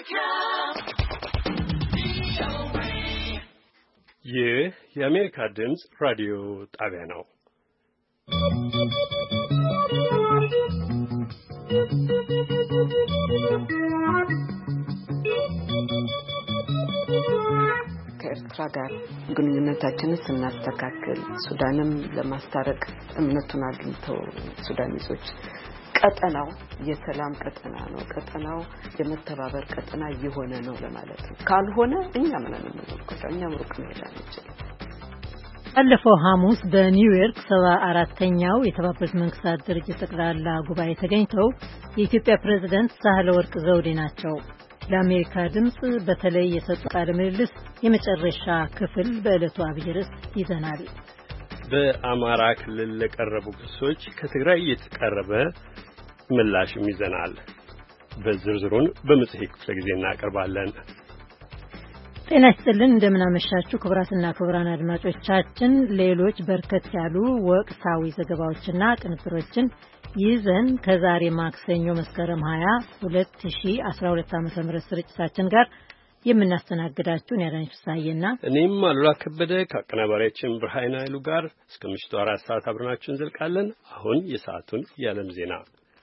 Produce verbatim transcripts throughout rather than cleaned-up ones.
ይህ የአሜሪካ ድምፅ ራዲዮ ጣቢያ ነው። ከኤርትራ ጋር ግንኙነታችንን ስናስተካክል ሱዳንም ለማስታረቅ እምነቱን አግኝተው ሱዳኒዞች ቀጠናው የሰላም ቀጠና ነው፣ ቀጠናው የመተባበር ቀጠና እየሆነ ነው ለማለት ነው። ካልሆነ እኛ ምን እንመልከታ እኛ ሩቅ መሄድ አንችልም። ባለፈው ሐሙስ በኒውዮርክ ሰባ አራተኛው የተባበሩት መንግስታት ድርጅት ጠቅላላ ጉባኤ ተገኝተው የኢትዮጵያ ፕሬዝዳንት ሳህለወርቅ ዘውዴ ናቸው። ለአሜሪካ ድምጽ በተለይ የሰጡት ቃለ ምልልስ የመጨረሻ ክፍል በዕለቱ አብይ ርዕስ ይዘናል። በአማራ ክልል ለቀረቡ ክሶች ከትግራይ የተቀረበ ምላሽም ይዘናል። በዝርዝሩን በመጽሔት ክፍለ ጊዜ እናቀርባለን። ጤና ይስጥልን፣ እንደምን አመሻችሁ ክቡራትና ክቡራን አድማጮቻችን። ሌሎች በርከት ያሉ ወቅታዊ ዘገባዎችና ቅንብሮችን ይዘን ከዛሬ ማክሰኞ መስከረም ሃያ ሁለት ሺህ አስራ ሁለት ዓመተ ምህረት ስርጭታችን ጋር የምናስተናግዳችሁን ያዳኝ ፍሳዬና እኔም አሉላ ከበደ ከአቀናባሪያችን ብርሃን ኃይሉ ጋር እስከ ምሽቱ አራት ሰዓት አብረናችሁ እንዘልቃለን። አሁን የሰዓቱን የዓለም ዜና።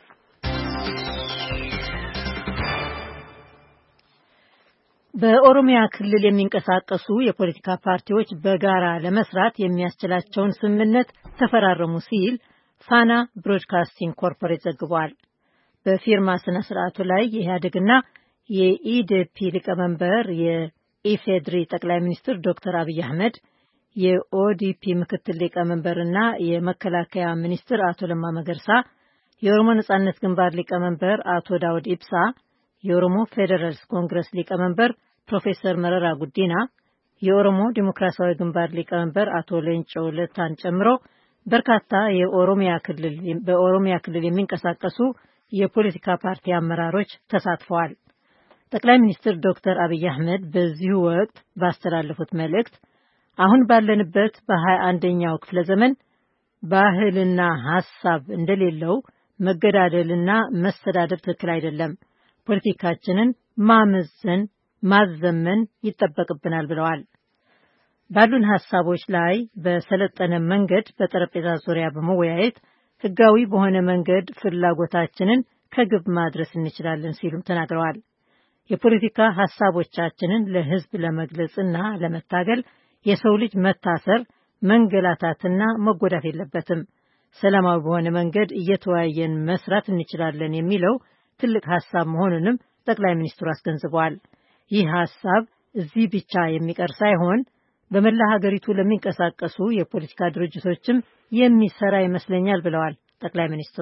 በኦሮሚያ ክልል የሚንቀሳቀሱ የፖለቲካ ፓርቲዎች በጋራ ለመስራት የሚያስችላቸውን ስምምነት ተፈራረሙ ሲል ፋና ብሮድካስቲንግ ኮርፖሬት ዘግቧል። በፊርማ ስነ ስርዓቱ ላይ የኢህአዴግና የኢዴፒ ሊቀመንበር የኢፌድሪ ጠቅላይ ሚኒስትር ዶክተር አብይ አህመድ፣ የኦዲፒ ምክትል ሊቀመንበርና የመከላከያ ሚኒስትር አቶ ለማ መገርሳ፣ የኦሮሞ ነጻነት ግንባር ሊቀመንበር አቶ ዳውድ ኢብሳ፣ የኦሮሞ ፌዴራልስ ኮንግረስ ሊቀመንበር ፕሮፌሰር መረራ ጉዲና፣ የኦሮሞ ዲሞክራሲያዊ ግንባር ሊቀመንበር አቶ ሌንጮ ለታን ጨምሮ በርካታ የኦሮሚያ ክልል በኦሮሚያ ክልል የሚንቀሳቀሱ የፖለቲካ ፓርቲ አመራሮች ተሳትፈዋል። ጠቅላይ ሚኒስትር ዶክተር አብይ አህመድ በዚህ ወቅት ባስተላለፉት መልእክት አሁን ባለንበት በሃያ አንደኛው ክፍለ ዘመን ባህልና ሐሳብ እንደሌለው መገዳደልና መስተዳደር ትክክል አይደለም፣ ፖለቲካችንን ማመዘን ማዘመን ይጠበቅብናል ብለዋል። ባሉን ሐሳቦች ላይ በሰለጠነ መንገድ በጠረጴዛ ዙሪያ በመወያየት ህጋዊ በሆነ መንገድ ፍላጎታችንን ከግብ ማድረስ እንችላለን ሲሉም ተናግረዋል። የፖለቲካ ሐሳቦቻችንን ለህዝብ ለመግለጽና ለመታገል የሰው ልጅ መታሰር፣ መንገላታትና መጎዳት የለበትም። ሰላማዊ በሆነ መንገድ እየተወያየን መስራት እንችላለን የሚለው ትልቅ ሐሳብ መሆኑንም ጠቅላይ ሚኒስትሩ አስገንዝበዋል። ይህ ሐሳብ እዚህ ብቻ የሚቀር ሳይሆን በመላ ሀገሪቱ ለሚንቀሳቀሱ የፖለቲካ ድርጅቶችም የሚሰራ ይመስለኛል ብለዋል ጠቅላይ ሚኒስትሩ።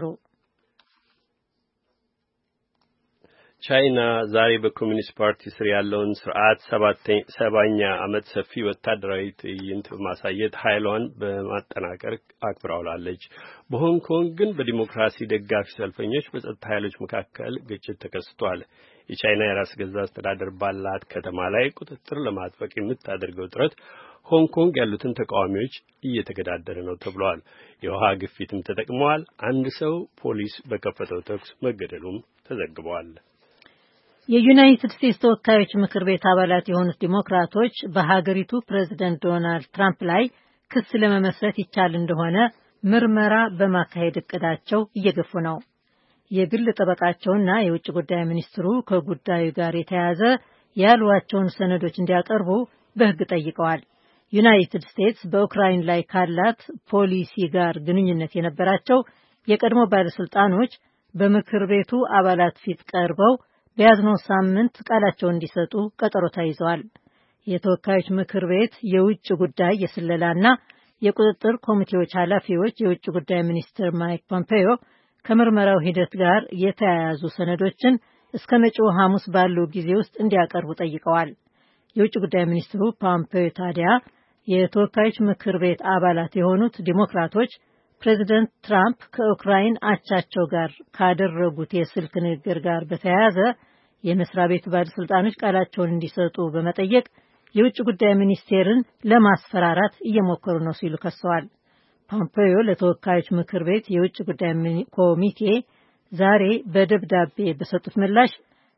ቻይና ዛሬ በኮሚኒስት ፓርቲ ስር ያለውን ስርዓት ሰባኛ ዓመት ሰፊ ወታደራዊ ትዕይንት በማሳየት ኃይሏን በማጠናከር አክብራውላለች። በሆንግ ኮንግ ግን በዲሞክራሲ ደጋፊ ሰልፈኞች በጸጥታ ኃይሎች መካከል ግጭት ተከስቷል። የቻይና የራስ ገዛ አስተዳደር ባላት ከተማ ላይ ቁጥጥር ለማጥበቅ የምታደርገው ጥረት ሆንግ ኮንግ ያሉትን ተቃዋሚዎች እየተገዳደረ ነው ተብሏል። የውሃ ግፊትም ተጠቅመዋል። አንድ ሰው ፖሊስ በከፈተው ተኩስ መገደሉም ተዘግቧል። የዩናይትድ ስቴትስ ተወካዮች ምክር ቤት አባላት የሆኑት ዲሞክራቶች በሀገሪቱ ፕሬዝዳንት ዶናልድ ትራምፕ ላይ ክስ ለመመስረት ይቻል እንደሆነ ምርመራ በማካሄድ እቅዳቸው እየገፉ ነው። የግል ጠበቃቸውና የውጭ ጉዳይ ሚኒስትሩ ከጉዳዩ ጋር የተያያዘ ያሏቸውን ሰነዶች እንዲያቀርቡ በሕግ ጠይቀዋል። ዩናይትድ ስቴትስ በኡክራይን ላይ ካላት ፖሊሲ ጋር ግንኙነት የነበራቸው የቀድሞ ባለስልጣኖች በምክር ቤቱ አባላት ፊት ቀርበው በያዝነው ሳምንት ቃላቸውን እንዲሰጡ ቀጠሮ ተይዘዋል። የተወካዮች ምክር ቤት የውጭ ጉዳይ የስለላና የቁጥጥር ኮሚቴዎች ኃላፊዎች የውጭ ጉዳይ ሚኒስትር ማይክ ፖምፔዮ ከምርመራው ሂደት ጋር የተያያዙ ሰነዶችን እስከ መጪው ሐሙስ ባለው ጊዜ ውስጥ እንዲያቀርቡ ጠይቀዋል። የውጭ ጉዳይ ሚኒስትሩ ፖምፔዮ ታዲያ የተወካዮች ምክር ቤት አባላት የሆኑት ዲሞክራቶች ፕሬዚደንት ትራምፕ ከኡክራይን አቻቸው ጋር ካደረጉት የስልክ ንግግር ጋር በተያያዘ የመስሪያ ቤቱ ባለስልጣኖች ቃላቸውን እንዲሰጡ በመጠየቅ የውጭ ጉዳይ ሚኒስቴርን ለማስፈራራት እየሞከሩ ነው ሲሉ ከሰዋል። ፖምፔዮ ለተወካዮች ምክር ቤት የውጭ ጉዳይ ኮሚቴ ዛሬ በደብዳቤ በሰጡት ምላሽ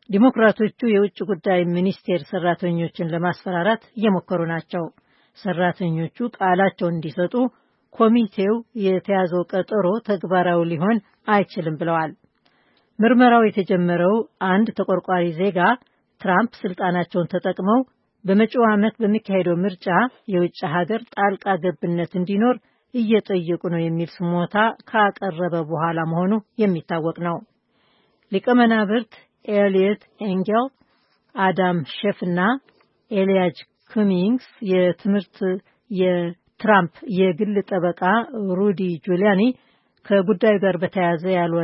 ዲሞክራቶቹ የውጭ ጉዳይ ሚኒስቴር ሰራተኞችን ለማስፈራራት እየሞከሩ ናቸው። ሰራተኞቹ ቃላቸውን እንዲሰጡ ኮሚቴው የተያዘው ቀጠሮ ተግባራዊ ሊሆን አይችልም ብለዋል። ምርመራው የተጀመረው አንድ ተቆርቋሪ ዜጋ ትራምፕ ስልጣናቸውን ተጠቅመው በመጪው ዓመት በሚካሄደው ምርጫ የውጭ ሀገር ጣልቃ ገብነት እንዲኖር እየጠየቁ ነው የሚል ስሞታ ካቀረበ በኋላ መሆኑ የሚታወቅ ነው። ሊቀመናብርት ኤሊየት ኤንጌል፣ አዳም ሼፍና ኤልያጅ ኩሚንግስ የትምህርት የትራምፕ የግል ጠበቃ ሩዲ ጁሊያኒ ከጉዳዩ ጋር በተያያዘ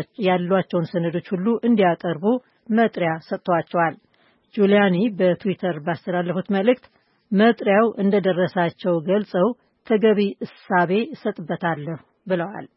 ያሏቸውን ሰነዶች ሁሉ እንዲያቀርቡ መጥሪያ ሰጥተዋቸዋል። ጁሊያኒ በትዊተር ባስተላለፉት መልእክት መጥሪያው እንደደረሳቸው ገልጸው ተገቢ እሳቤ እሰጥበታለሁ ብለዋል።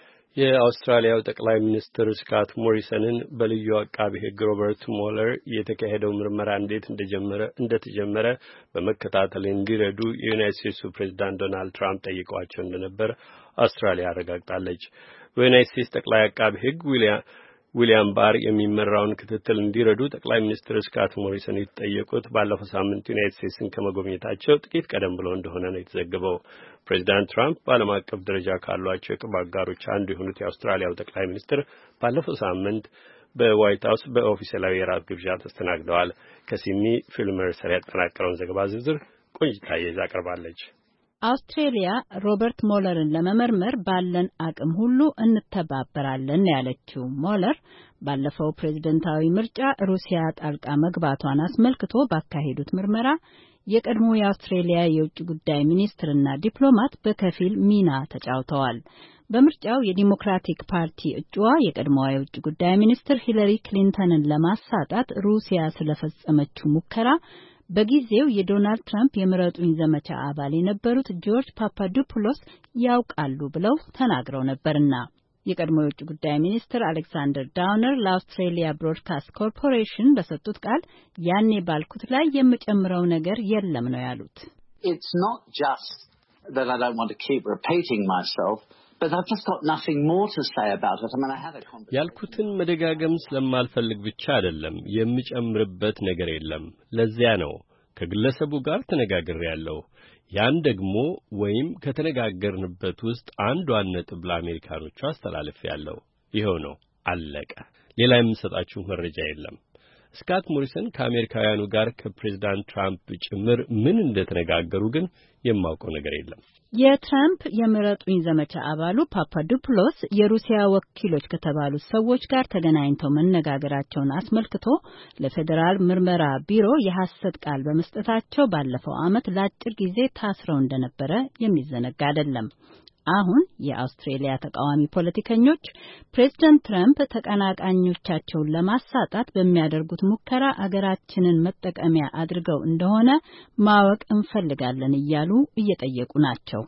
የአውስትራሊያው ጠቅላይ ሚኒስትር ስካት ሞሪሰንን በልዩ አቃቢ ሕግ ሮበርት ሞለር የተካሄደው ምርመራ እንዴት እንደጀመረ እንደተጀመረ በመከታተል እንዲረዱ የዩናይትድ ስቴትሱ ፕሬዝዳንት ዶናልድ ትራምፕ ጠይቀዋቸው እንደነበር አውስትራሊያ አረጋግጣለች። በዩናይትድ ስቴትስ ጠቅላይ አቃቢ ሕግ ዊሊያም ዊሊያም ባር የሚመራውን ክትትል እንዲረዱ ጠቅላይ ሚኒስትር ስካት ሞሪሰን የተጠየቁት ባለፈው ሳምንት ዩናይትድ ስቴትስን ከመጎብኘታቸው ጥቂት ቀደም ብሎ እንደሆነ ነው የተዘገበው። ፕሬዚዳንት ትራምፕ በዓለም አቀፍ ደረጃ ካሏቸው የቅርብ አጋሮች አንዱ የሆኑት የአውስትራሊያው ጠቅላይ ሚኒስትር ባለፈው ሳምንት በዋይት ሀውስ በኦፊሴላዊ የራት ግብዣ ተስተናግደዋል። ከሲድኒ ፊል መርሰር ያጠናቀረውን ዘገባ ዝርዝር ቆንጅታዬ ይዛ ቀርባለች። አውስትሬሊያ ሮበርት ሞለርን ለመመርመር ባለን አቅም ሁሉ እንተባበራለን ያለችው ሞለር ባለፈው ፕሬዝደንታዊ ምርጫ ሩሲያ ጣልቃ መግባቷን አስመልክቶ ባካሄዱት ምርመራ የቀድሞ የአውስትሬሊያ የውጭ ጉዳይ ሚኒስትርና ዲፕሎማት በከፊል ሚና ተጫውተዋል። በምርጫው የዲሞክራቲክ ፓርቲ እጩዋ የቀድሞዋ የውጭ ጉዳይ ሚኒስትር ሂለሪ ክሊንተንን ለማሳጣት ሩሲያ ስለፈጸመችው ሙከራ በጊዜው የዶናልድ ትራምፕ የምረጡኝ ዘመቻ አባል የነበሩት ጆርጅ ፓፓዶፑሎስ ያውቃሉ ብለው ተናግረው ነበርና የቀድሞ የውጭ ጉዳይ ሚኒስትር አሌክሳንደር ዳውነር ለአውስትሬሊያ ብሮድካስት ኮርፖሬሽን በሰጡት ቃል ያኔ ባልኩት ላይ የምጨምረው ነገር የለም ነው ያሉት። It's not just that I don't want to keep repeating myself, but I've just got nothing more to say about it. I mean I had a conversation. ያልኩትን መደጋገም ስለማልፈልግ ብቻ አይደለም የምጨምርበት ነገር የለም። ለዚያ ነው ከግለሰቡ ጋር ተነጋግሬያለሁ። ያን ደግሞ ወይም ከተነጋገርንበት ውስጥ አንዷን ነጥብ ለአሜሪካኖቹ አስተላልፌያለሁ። ይሄው ነው አለቀ። ሌላ የምሰጣችሁ መረጃ የለም። ስካት ሞሪሰን ከአሜሪካውያኑ ጋር ከፕሬዝዳንት ትራምፕ ጭምር ምን እንደተነጋገሩ ግን የማውቀው ነገር የለም። የትራምፕ የምረጡኝ ዘመቻ አባሉ ፓፓዶፑሎስ የሩሲያ ወኪሎች ከተባሉት ሰዎች ጋር ተገናኝተው መነጋገራቸውን አስመልክቶ ለፌዴራል ምርመራ ቢሮ የሐሰት ቃል በመስጠታቸው ባለፈው ዓመት ለአጭር ጊዜ ታስረው እንደነበረ የሚዘነጋ አይደለም። አሁን የአውስትሬሊያ ተቃዋሚ ፖለቲከኞች ፕሬዝዳንት ትራምፕ ተቀናቃኞቻቸውን ለማሳጣት በሚያደርጉት ሙከራ አገራችንን መጠቀሚያ አድርገው እንደሆነ ማወቅ እንፈልጋለን እያሉ እየጠየቁ ናቸው።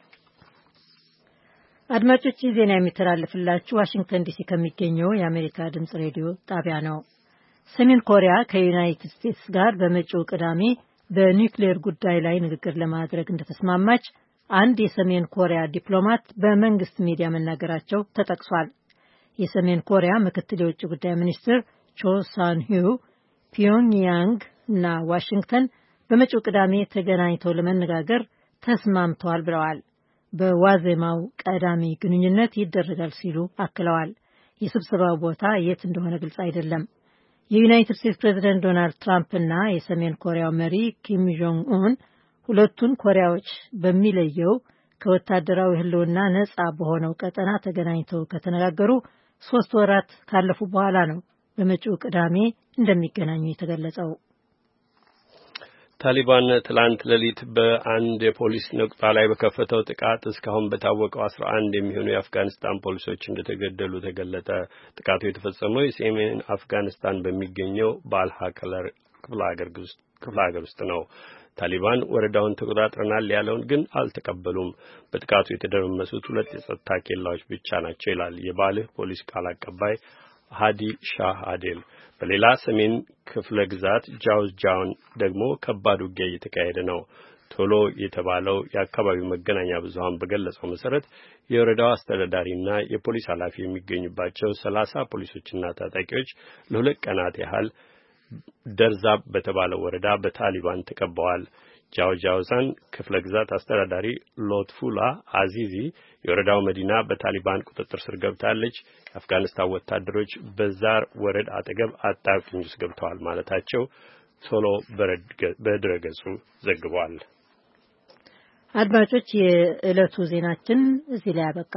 አድማጮች ዜና የሚተላለፍላችሁ ዋሽንግተን ዲሲ ከሚገኘው የአሜሪካ ድምጽ ሬዲዮ ጣቢያ ነው። ሰሜን ኮሪያ ከዩናይትድ ስቴትስ ጋር በመጪው ቅዳሜ በኒውክሌር ጉዳይ ላይ ንግግር ለማድረግ እንደተስማማች አንድ የሰሜን ኮሪያ ዲፕሎማት በመንግስት ሚዲያ መናገራቸው ተጠቅሷል። የሰሜን ኮሪያ ምክትል የውጭ ጉዳይ ሚኒስትር ቾ ሳንሂዩ ፒዮንግያንግ እና ዋሽንግተን በመጪው ቅዳሜ ተገናኝተው ለመነጋገር ተስማምተዋል ብለዋል። በዋዜማው ቀዳሚ ግንኙነት ይደረጋል ሲሉ አክለዋል። የስብሰባው ቦታ የት እንደሆነ ግልጽ አይደለም። የዩናይትድ ስቴትስ ፕሬዝዳንት ዶናልድ ትራምፕ እና የሰሜን ኮሪያው መሪ ኪም ጆንግ ኡን ሁለቱን ኮሪያዎች በሚለየው ከወታደራዊ ህልውና ነጻ በሆነው ቀጠና ተገናኝተው ከተነጋገሩ ሶስት ወራት ካለፉ በኋላ ነው በመጪው ቅዳሜ እንደሚገናኙ የተገለጸው። ታሊባን ትላንት ሌሊት በአንድ የፖሊስ ነቁጣ ላይ በከፈተው ጥቃት እስካሁን በታወቀው አስራ አንድ የሚሆኑ የአፍጋኒስታን ፖሊሶች እንደተገደሉ ተገለጠ። ጥቃቱ የተፈጸመው የሰሜን አፍጋኒስታን በሚገኘው ባልሃ ከለር ክፍለ ሀገር ውስጥ ነው። ታሊባን ወረዳውን ተቆጣጥረናል ያለውን ግን አልተቀበሉም። በጥቃቱ የተደረመሱት ሁለት የጸጥታ ኬላዎች ብቻ ናቸው ይላል የባልህ ፖሊስ ቃል አቀባይ ሃዲ ሻህ አዴል። በሌላ ሰሜን ክፍለ ግዛት ጃውዝ ጃውን ደግሞ ከባድ ውጊያ እየተካሄደ ነው። ቶሎ የተባለው የአካባቢው መገናኛ ብዙሃን በገለጸው መሰረት የወረዳው አስተዳዳሪና የፖሊስ ኃላፊ የሚገኙባቸው ሰላሳ ፖሊሶችና ታጣቂዎች ለሁለት ቀናት ያህል ደርዛብ በተባለው ወረዳ በታሊባን ተከበዋል። ጃውጃውዛን ክፍለ ግዛት አስተዳዳሪ ሎትፉላ አዚዚ የወረዳው መዲና በታሊባን ቁጥጥር ስር ገብታለች፣ የአፍጋኒስታን ወታደሮች በዛር ወረዳ አጠገብ አጣብቂኝ ውስጥ ገብተዋል ማለታቸው ቶሎ በድረገጹ ዘግቧል። አድማጮች የዕለቱ ዜናችን እዚህ ላይ አበቃ።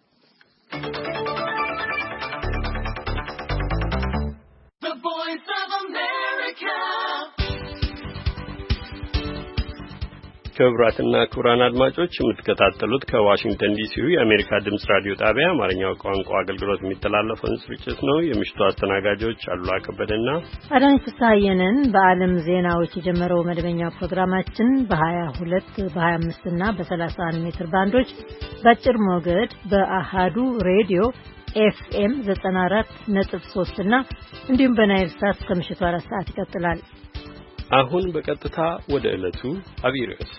ክቡራትና ክቡራን አድማጮች የምትከታተሉት ከዋሽንግተን ዲሲው የአሜሪካ ድምጽ ራዲዮ ጣቢያ አማርኛው ቋንቋ አገልግሎት የሚተላለፈውን ስርጭት ነው። የምሽቱ አስተናጋጆች አሉላ ከበደና አዳነች ፍስሐየንን። በዓለም ዜናዎች የጀመረው መደበኛ ፕሮግራማችን በ22 በ25 እና በ31 ሜትር ባንዶች በአጭር ሞገድ በአሃዱ ሬዲዮ ኤፍኤም ዘጠና አራት ነጥብ ሶስት እና እንዲሁም በናይል ሳት ከምሽቱ አራት ሰዓት ይቀጥላል። አሁን በቀጥታ ወደ ዕለቱ አብይ ርዕስ።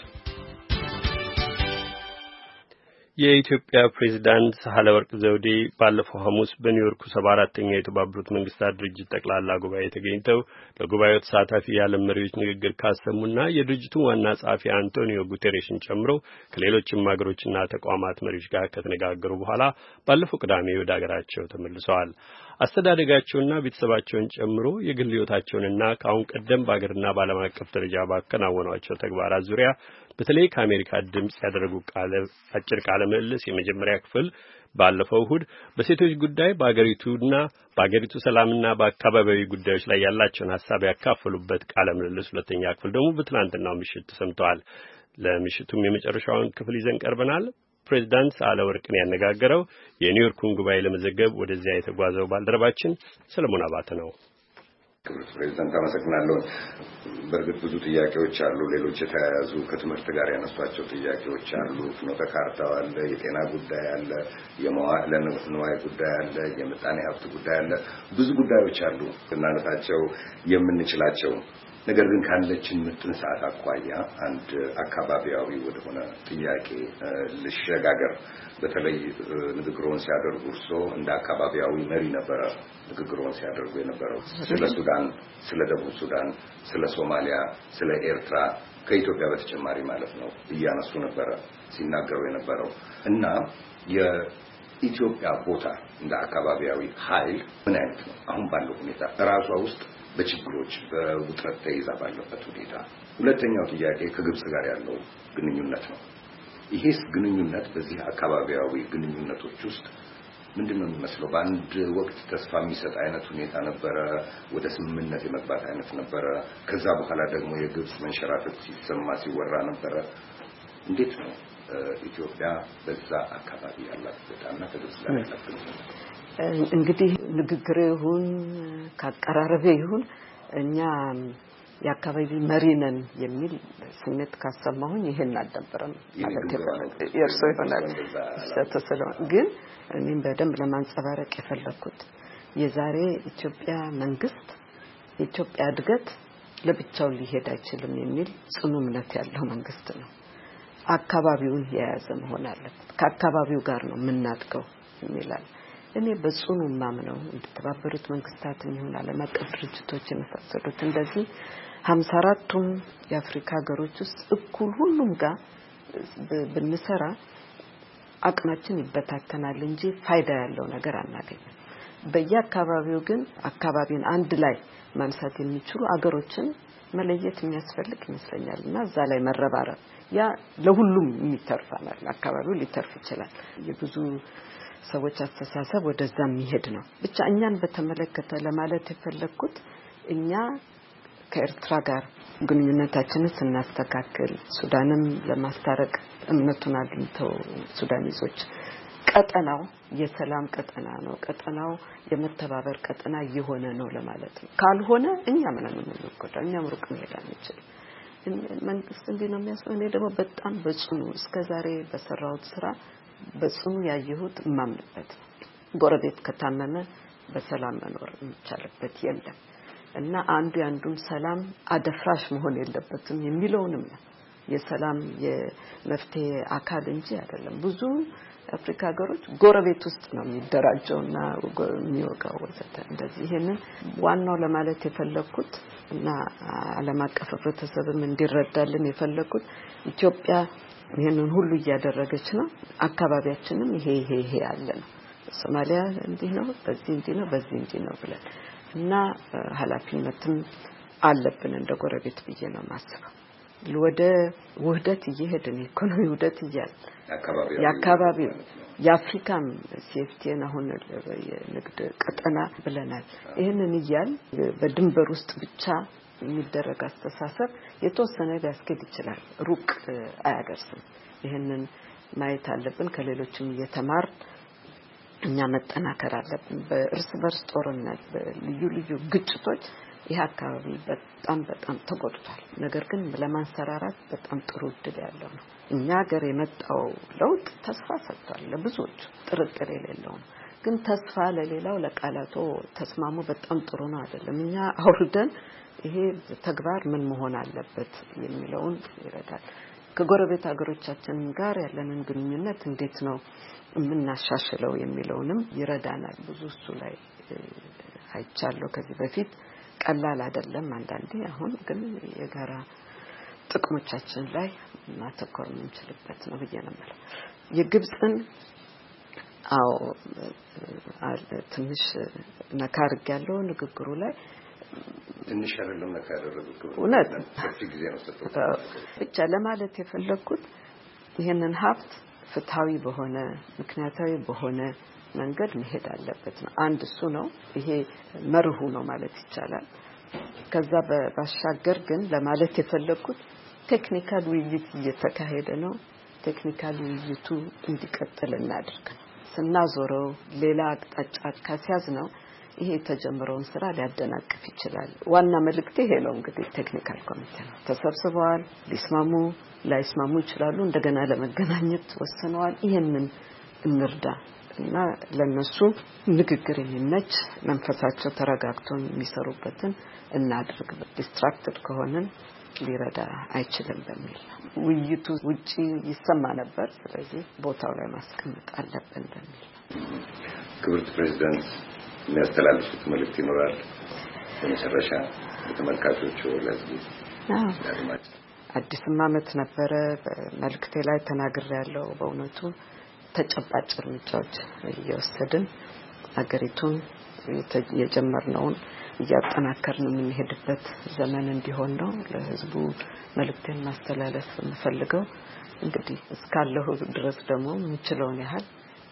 የኢትዮጵያ ፕሬዝዳንት ሳህለወርቅ ዘውዴ ባለፈው ሐሙስ በኒውዮርኩ ሰባ አራተኛው የተባበሩት መንግስታት ድርጅት ጠቅላላ ጉባኤ ተገኝተው ለጉባኤው ተሳታፊ የዓለም መሪዎች ንግግር ካሰሙና የድርጅቱ ዋና ጸሐፊ አንቶኒዮ ጉቴሬሽን ጨምሮ ከሌሎችም ሀገሮችና ተቋማት መሪዎች ጋር ከተነጋገሩ በኋላ ባለፈው ቅዳሜ ወደ ሀገራቸው ተመልሰዋል። አስተዳደጋቸውና ቤተሰባቸውን ጨምሮ የግል ሕይወታቸውንና ከአሁን ቀደም በአገርና በዓለም አቀፍ ደረጃ ባከናወኗቸው ተግባራት ዙሪያ በተለይ ከአሜሪካ ድምጽ ያደረጉ ቃለ አጭር ቃለ ምልልስ የመጀመሪያ ክፍል ባለፈው እሁድ በሴቶች ጉዳይ በአገሪቱና በአገሪቱ ሰላምና በአካባቢያዊ ጉዳዮች ላይ ያላቸውን ሐሳብ ያካፈሉበት ቃለ ምልልስ ሁለተኛ ክፍል ደግሞ በትናንትናው ምሽት ተሰምተዋል። ለምሽቱም የመጨረሻውን ክፍል ይዘን ቀርበናል። ፕሬዝዳንት ሳህለወርቅን ያነጋገረው የኒውዮርኩን ጉባኤ ለመዘገብ ወደዚያ የተጓዘው ባልደረባችን ሰለሞን አባተ ነው። ክብርት ፕሬዝዳንት አመሰግናለሁ። በእርግጥ ብዙ ጥያቄዎች አሉ፣ ሌሎች የተያያዙ ከትምህርት ጋር ያነሷቸው ጥያቄዎች አሉ። ፍኖተ ካርታው አለ፣ የጤና ጉዳይ አለ፣ የመዋዕለ ንዋይ ጉዳይ አለ፣ የምጣኔ ሀብት ጉዳይ አለ። ብዙ ጉዳዮች አሉ እናነሳቸው የምንችላቸው። ነገር ግን ካለችን ምጥን ሰዓት አኳያ አንድ አካባቢያዊ ወደሆነ ጥያቄ ልሸጋገር። በተለይ ንግግሮን ሲያደርጉ እርሶ እንደ አካባቢያዊ መሪ ነበረ ንግግሮን ሲያደርጉ የነበረው ስለ ሱዳን፣ ስለ ደቡብ ሱዳን፣ ስለ ሶማሊያ፣ ስለ ኤርትራ ከኢትዮጵያ በተጨማሪ ማለት ነው እያነሱ ነበረ ሲናገሩ የነበረው እና የኢትዮጵያ ቦታ እንደ አካባቢያዊ ኃይል ምን አይነት ነው አሁን ባለው ሁኔታ ራሷ ውስጥ በችግሮች በውጥረት ተይዛ ባለበት ሁኔታ። ሁለተኛው ጥያቄ ከግብጽ ጋር ያለው ግንኙነት ነው። ይሄስ ግንኙነት በዚህ አካባቢያዊ ግንኙነቶች ውስጥ ምንድነው የሚመስለው? በአንድ ወቅት ተስፋ የሚሰጥ አይነት ሁኔታ ነበረ፣ ወደ ስምምነት የመግባት አይነት ነበረ። ከዛ በኋላ ደግሞ የግብጽ መንሸራተት ሲሰማ ሲወራ ነበረ። እንዴት ነው ኢትዮጵያ በዛ አካባቢ ያላት ቦታና ከግብጽ ጋር ያላት ግንኙነት? እንግዲህ ንግግሬ ይሁን ካቀራረቤ ይሁን እኛ የአካባቢ መሪ ነን የሚል ስሜት ካሰማሁኝ ይሄን አልነበረም ማለት ነው። የእርሶ ይሆናል ተሰለማ። ግን እኔም በደንብ ለማንጸባረቅ የፈለኩት የዛሬ ኢትዮጵያ መንግስት የኢትዮጵያ እድገት ለብቻው ሊሄድ አይችልም የሚል ጽኑ እምነት ያለው መንግስት ነው። አካባቢውን የያዘ መሆን አለበት። ከአካባቢው ጋር ነው የምናድገው የሚላል። እኔ በጽኑ ማምነው እንደተባበሩት መንግስታት ይሁን ዓለም አቀፍ ድርጅቶች የመሳሰሉት እንደዚህ ሃምሳ አራቱም የአፍሪካ ሀገሮች ውስጥ እኩል ሁሉም ጋር ብንሰራ አቅማችን ይበታተናል እንጂ ፋይዳ ያለው ነገር አናገኝም። በየአካባቢው ግን አካባቢን አንድ ላይ ማንሳት የሚችሉ አገሮችን መለየት የሚያስፈልግ ይመስለኛልና እዛ ላይ መረባረብ ያ ለሁሉም የሚተርፋናል። አካባቢው ሊተርፍ ይችላል። የብዙ ሰዎች አስተሳሰብ ወደዛ የሚሄድ ነው። ብቻ እኛን በተመለከተ ለማለት የፈለኩት እኛ ከኤርትራ ጋር ግንኙነታችንን ስናስተካክል ሱዳንም ለማስታረቅ እምነቱን አግኝተው ሱዳኒዞች ቀጠናው የሰላም ቀጠና ነው፣ ቀጠናው የመተባበር ቀጠና እየሆነ ነው ለማለት ነው። ካልሆነ እኛ ምን ነው የምንቆጣው? እኛ ሩቅ መሄድ አንችልም። መንግስት እንዲህ ነው የሚያስበው። እኔ ደግሞ በጣም በጽኑ እስከዛሬ በሰራሁት ስራ በጽኑ ያየሁት ማምንበት ጎረቤት ከታመመ በሰላም መኖር የሚቻልበት የለም እና አንዱ ያንዱን ሰላም አደፍራሽ መሆን የለበትም የሚለውንም የሰላም የመፍትሄ አካል እንጂ አይደለም። ብዙ አፍሪካ ሀገሮች ጎረቤት ውስጥ ነው የሚደራጀውና የሚወጋው ወዘተ እንደዚህ ይሄንን ዋናው ለማለት የፈለኩት እና ዓለም አቀፍ ህብረተሰብም እንዲረዳልን የፈለኩት ኢትዮጵያ ይሄንን ሁሉ እያደረገች ነው አካባቢያችንም ይሄ ይሄ ይሄ ያለ ነው ሶማሊያ እንዲህ ነው በዚህ እንዲህ ነው በዚህ እንዲህ ነው ብለን እና ኃላፊነትም አለብን እንደ ጎረቤት ብዬ ነው ማስበው ወደ ውህደት እየሄድን ኢኮኖሚ ውህደት እያል ያካባቢ የአፍሪካም ሴፍቲን አሁን የንግድ ቀጠና ብለናል ይሄንን እያል በድንበር ውስጥ ብቻ የሚደረግ አስተሳሰብ የተወሰነ ሊያስኬድ ይችላል ሩቅ አያደርስም ይሄንን ማየት አለብን ከሌሎችም እየተማር እኛ መጠናከር አለብን በእርስ በርስ ጦርነት በልዩ ልዩ ግጭቶች ይሄ አካባቢ በጣም በጣም ተጎድቷል ነገር ግን ለማንሰራራት በጣም ጥሩ እድል ያለው ነው እኛ ሀገር የመጣው ለውጥ ተስፋ ሰጥቷል ለብዙዎች ጥርጥር የሌለው ግን ተስፋ ለሌላው ለቃላቶ ተስማሙ በጣም ጥሩ ነው አይደለም እኛ አውርደን ይሄ ተግባር ምን መሆን አለበት የሚለውን ይረዳል ከጎረቤት ሀገሮቻችን ጋር ያለንን ግንኙነት እንዴት ነው የምናሻሽለው የሚለውንም ይረዳናል ብዙ እሱ ላይ አይቻለሁ ከዚህ በፊት ቀላል አይደለም አንዳንዴ አሁን ግን የጋራ ጥቅሞቻችን ላይ ማተኮር የምንችልበት ነው ብዬ ነው ማለት የግብጽን አው ትንሽ ነካርግ ያለው ንግግሩ ላይ ትንሽ አይደለም ነካረሩት እውነት ሰፊ ጊዜ ነው ሰጥቶ ብቻ ለማለት የፈለኩት ይሄንን ሀብት ፍትሃዊ በሆነ ምክንያታዊ በሆነ መንገድ መሄድ አለበት ነው አንድ እሱ ነው ይሄ መርሁ ነው ማለት ይቻላል ከዛ በባሻገር ግን ለማለት የፈለኩት ቴክኒካል ውይይት እየተካሄደ ነው ቴክኒካል ውይይቱ እንዲቀጥል እናድርግ ስናዞረው ሌላ አቅጣጫ ካስያዝ ነው ይሄ የተጀመረውን ስራ ሊያደናቅፍ ይችላል ዋና መልእክት ይሄ ነው እንግዲህ ቴክኒካል ኮሚቴ ነው ተሰብስበዋል ሊስማሙ ላይስማሙ ይችላሉ እንደገና ለመገናኘት ወስነዋል ይሄንን እንርዳ እና ለነሱ ንግግር የሚመች መንፈሳቸው ተረጋግቶ የሚሰሩበትን እናድርግ ዲስትራክትድ ከሆነን ሊረዳ አይችልም በሚል ውይይቱ ውጪ ይሰማ ነበር ስለዚህ ቦታው ላይ ማስቀመጥ አለብን በሚል ክብርት ፕሬዝዳንት የሚያስተላልፉት መልእክት ይኖራል በመጨረሻ ለተመልካቾቹ ለዚህ አዲስ ዓመት ነበረ በመልእክቴ ላይ ተናግሬያለሁ በእውነቱ ተጨባጭ እርምጃዎች እየወሰድን አገሪቱን የጀመርነውን እያጠናከርን የምንሄድበት ዘመን እንዲሆን ነው ለህዝቡ መልእክቴን ማስተላለፍ የምፈልገው እንግዲህ እስካለሁ ድረስ ደግሞ የምችለውን ያህል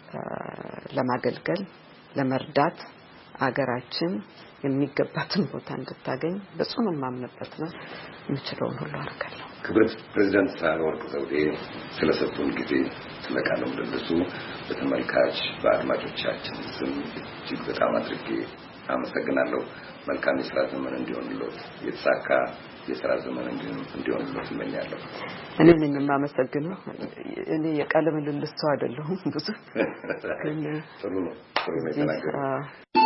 ለማገልገል ለመርዳት አገራችን የሚገባትን ቦታ እንድታገኝ በጽኑ ማምነበት ነው የምችለውን ሁሉ አደርጋለሁ ክብርት ፕሬዝዳንት ሳህለወርቅ ዘውዴ ስለሰጡን ጊዜ ስለቃለው እንደሱ በተመልካች በአድማጮቻችን ስም እጅግ በጣም አድርጌ አመሰግናለሁ መልካም የሥራ ዘመን እንዲሆንልዎት የተሳካ የሥራ ዘመን እንዲሆንልዎት እመኛለሁ እኔ ምን ማመሰግነው እኔ የቃለ ምልልስ ሰው አይደለሁም ብዙ ግን ጥሩ ነው ጥሩ ነው የተናገረው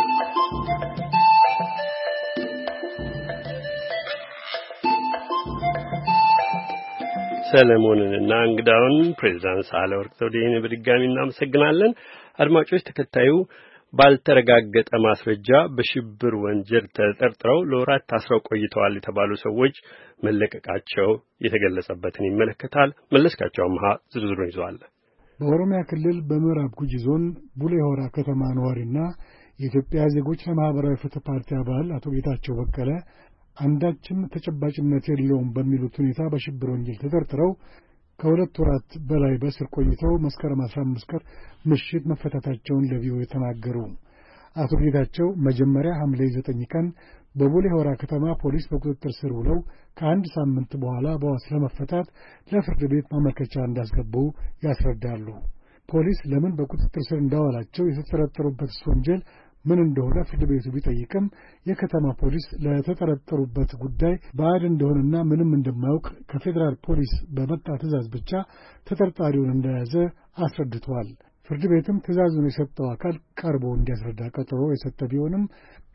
ሰለሞንንና እንግዳውን ፕሬዝዳንት ሳህለወርቅ ዘውዴን በድጋሚ እናመሰግናለን አድማጮች ተከታዩ ባልተረጋገጠ ማስረጃ በሽብር ወንጀል ተጠርጥረው ለወራት ታስረው ቆይተዋል የተባሉ ሰዎች መለቀቃቸው የተገለጸበትን ይመለከታል መለስካቸው አምሃ ዝርዝሩን ይዟል በኦሮሚያ ክልል በምዕራብ ጉጂ ዞን ቡሌ ሆራ ከተማ ነዋሪና የኢትዮጵያ ዜጎች ለማህበራዊ ፍትህ ፓርቲ አባል አቶ ጌታቸው በቀለ አንዳችም ተጨባጭነት የለውም በሚሉት ሁኔታ በሽብር ወንጀል ተጠርጥረው ከሁለት ወራት በላይ በስር ቆይተው መስከረም አስራ አምስት ቀን ምሽት መፈታታቸውን ለቪኦኤ ተናገሩ። አቶ ጌታቸው መጀመሪያ ሐምሌ ዘጠኝ ቀን በቡሌ ሆራ ከተማ ፖሊስ በቁጥጥር ስር ውለው ከአንድ ሳምንት በኋላ በዋስ ለመፈታት ለፍርድ ቤት ማመልከቻ እንዳስገቡ ያስረዳሉ። ፖሊስ ለምን በቁጥጥር ስር እንዳዋላቸው የተጠረጠሩበት ወንጀል ምን እንደሆነ ፍርድ ቤቱ ቢጠይቅም የከተማ ፖሊስ ለተጠረጠሩበት ጉዳይ ባዕድ እንደሆነና ምንም እንደማያውቅ ከፌደራል ፖሊስ በመጣ ትዕዛዝ ብቻ ተጠርጣሪውን እንደያዘ አስረድቷል። ፍርድ ቤትም ትዕዛዙን የሰጠው አካል ቀርቦ እንዲያስረዳ ቀጠሮ የሰጠ ቢሆንም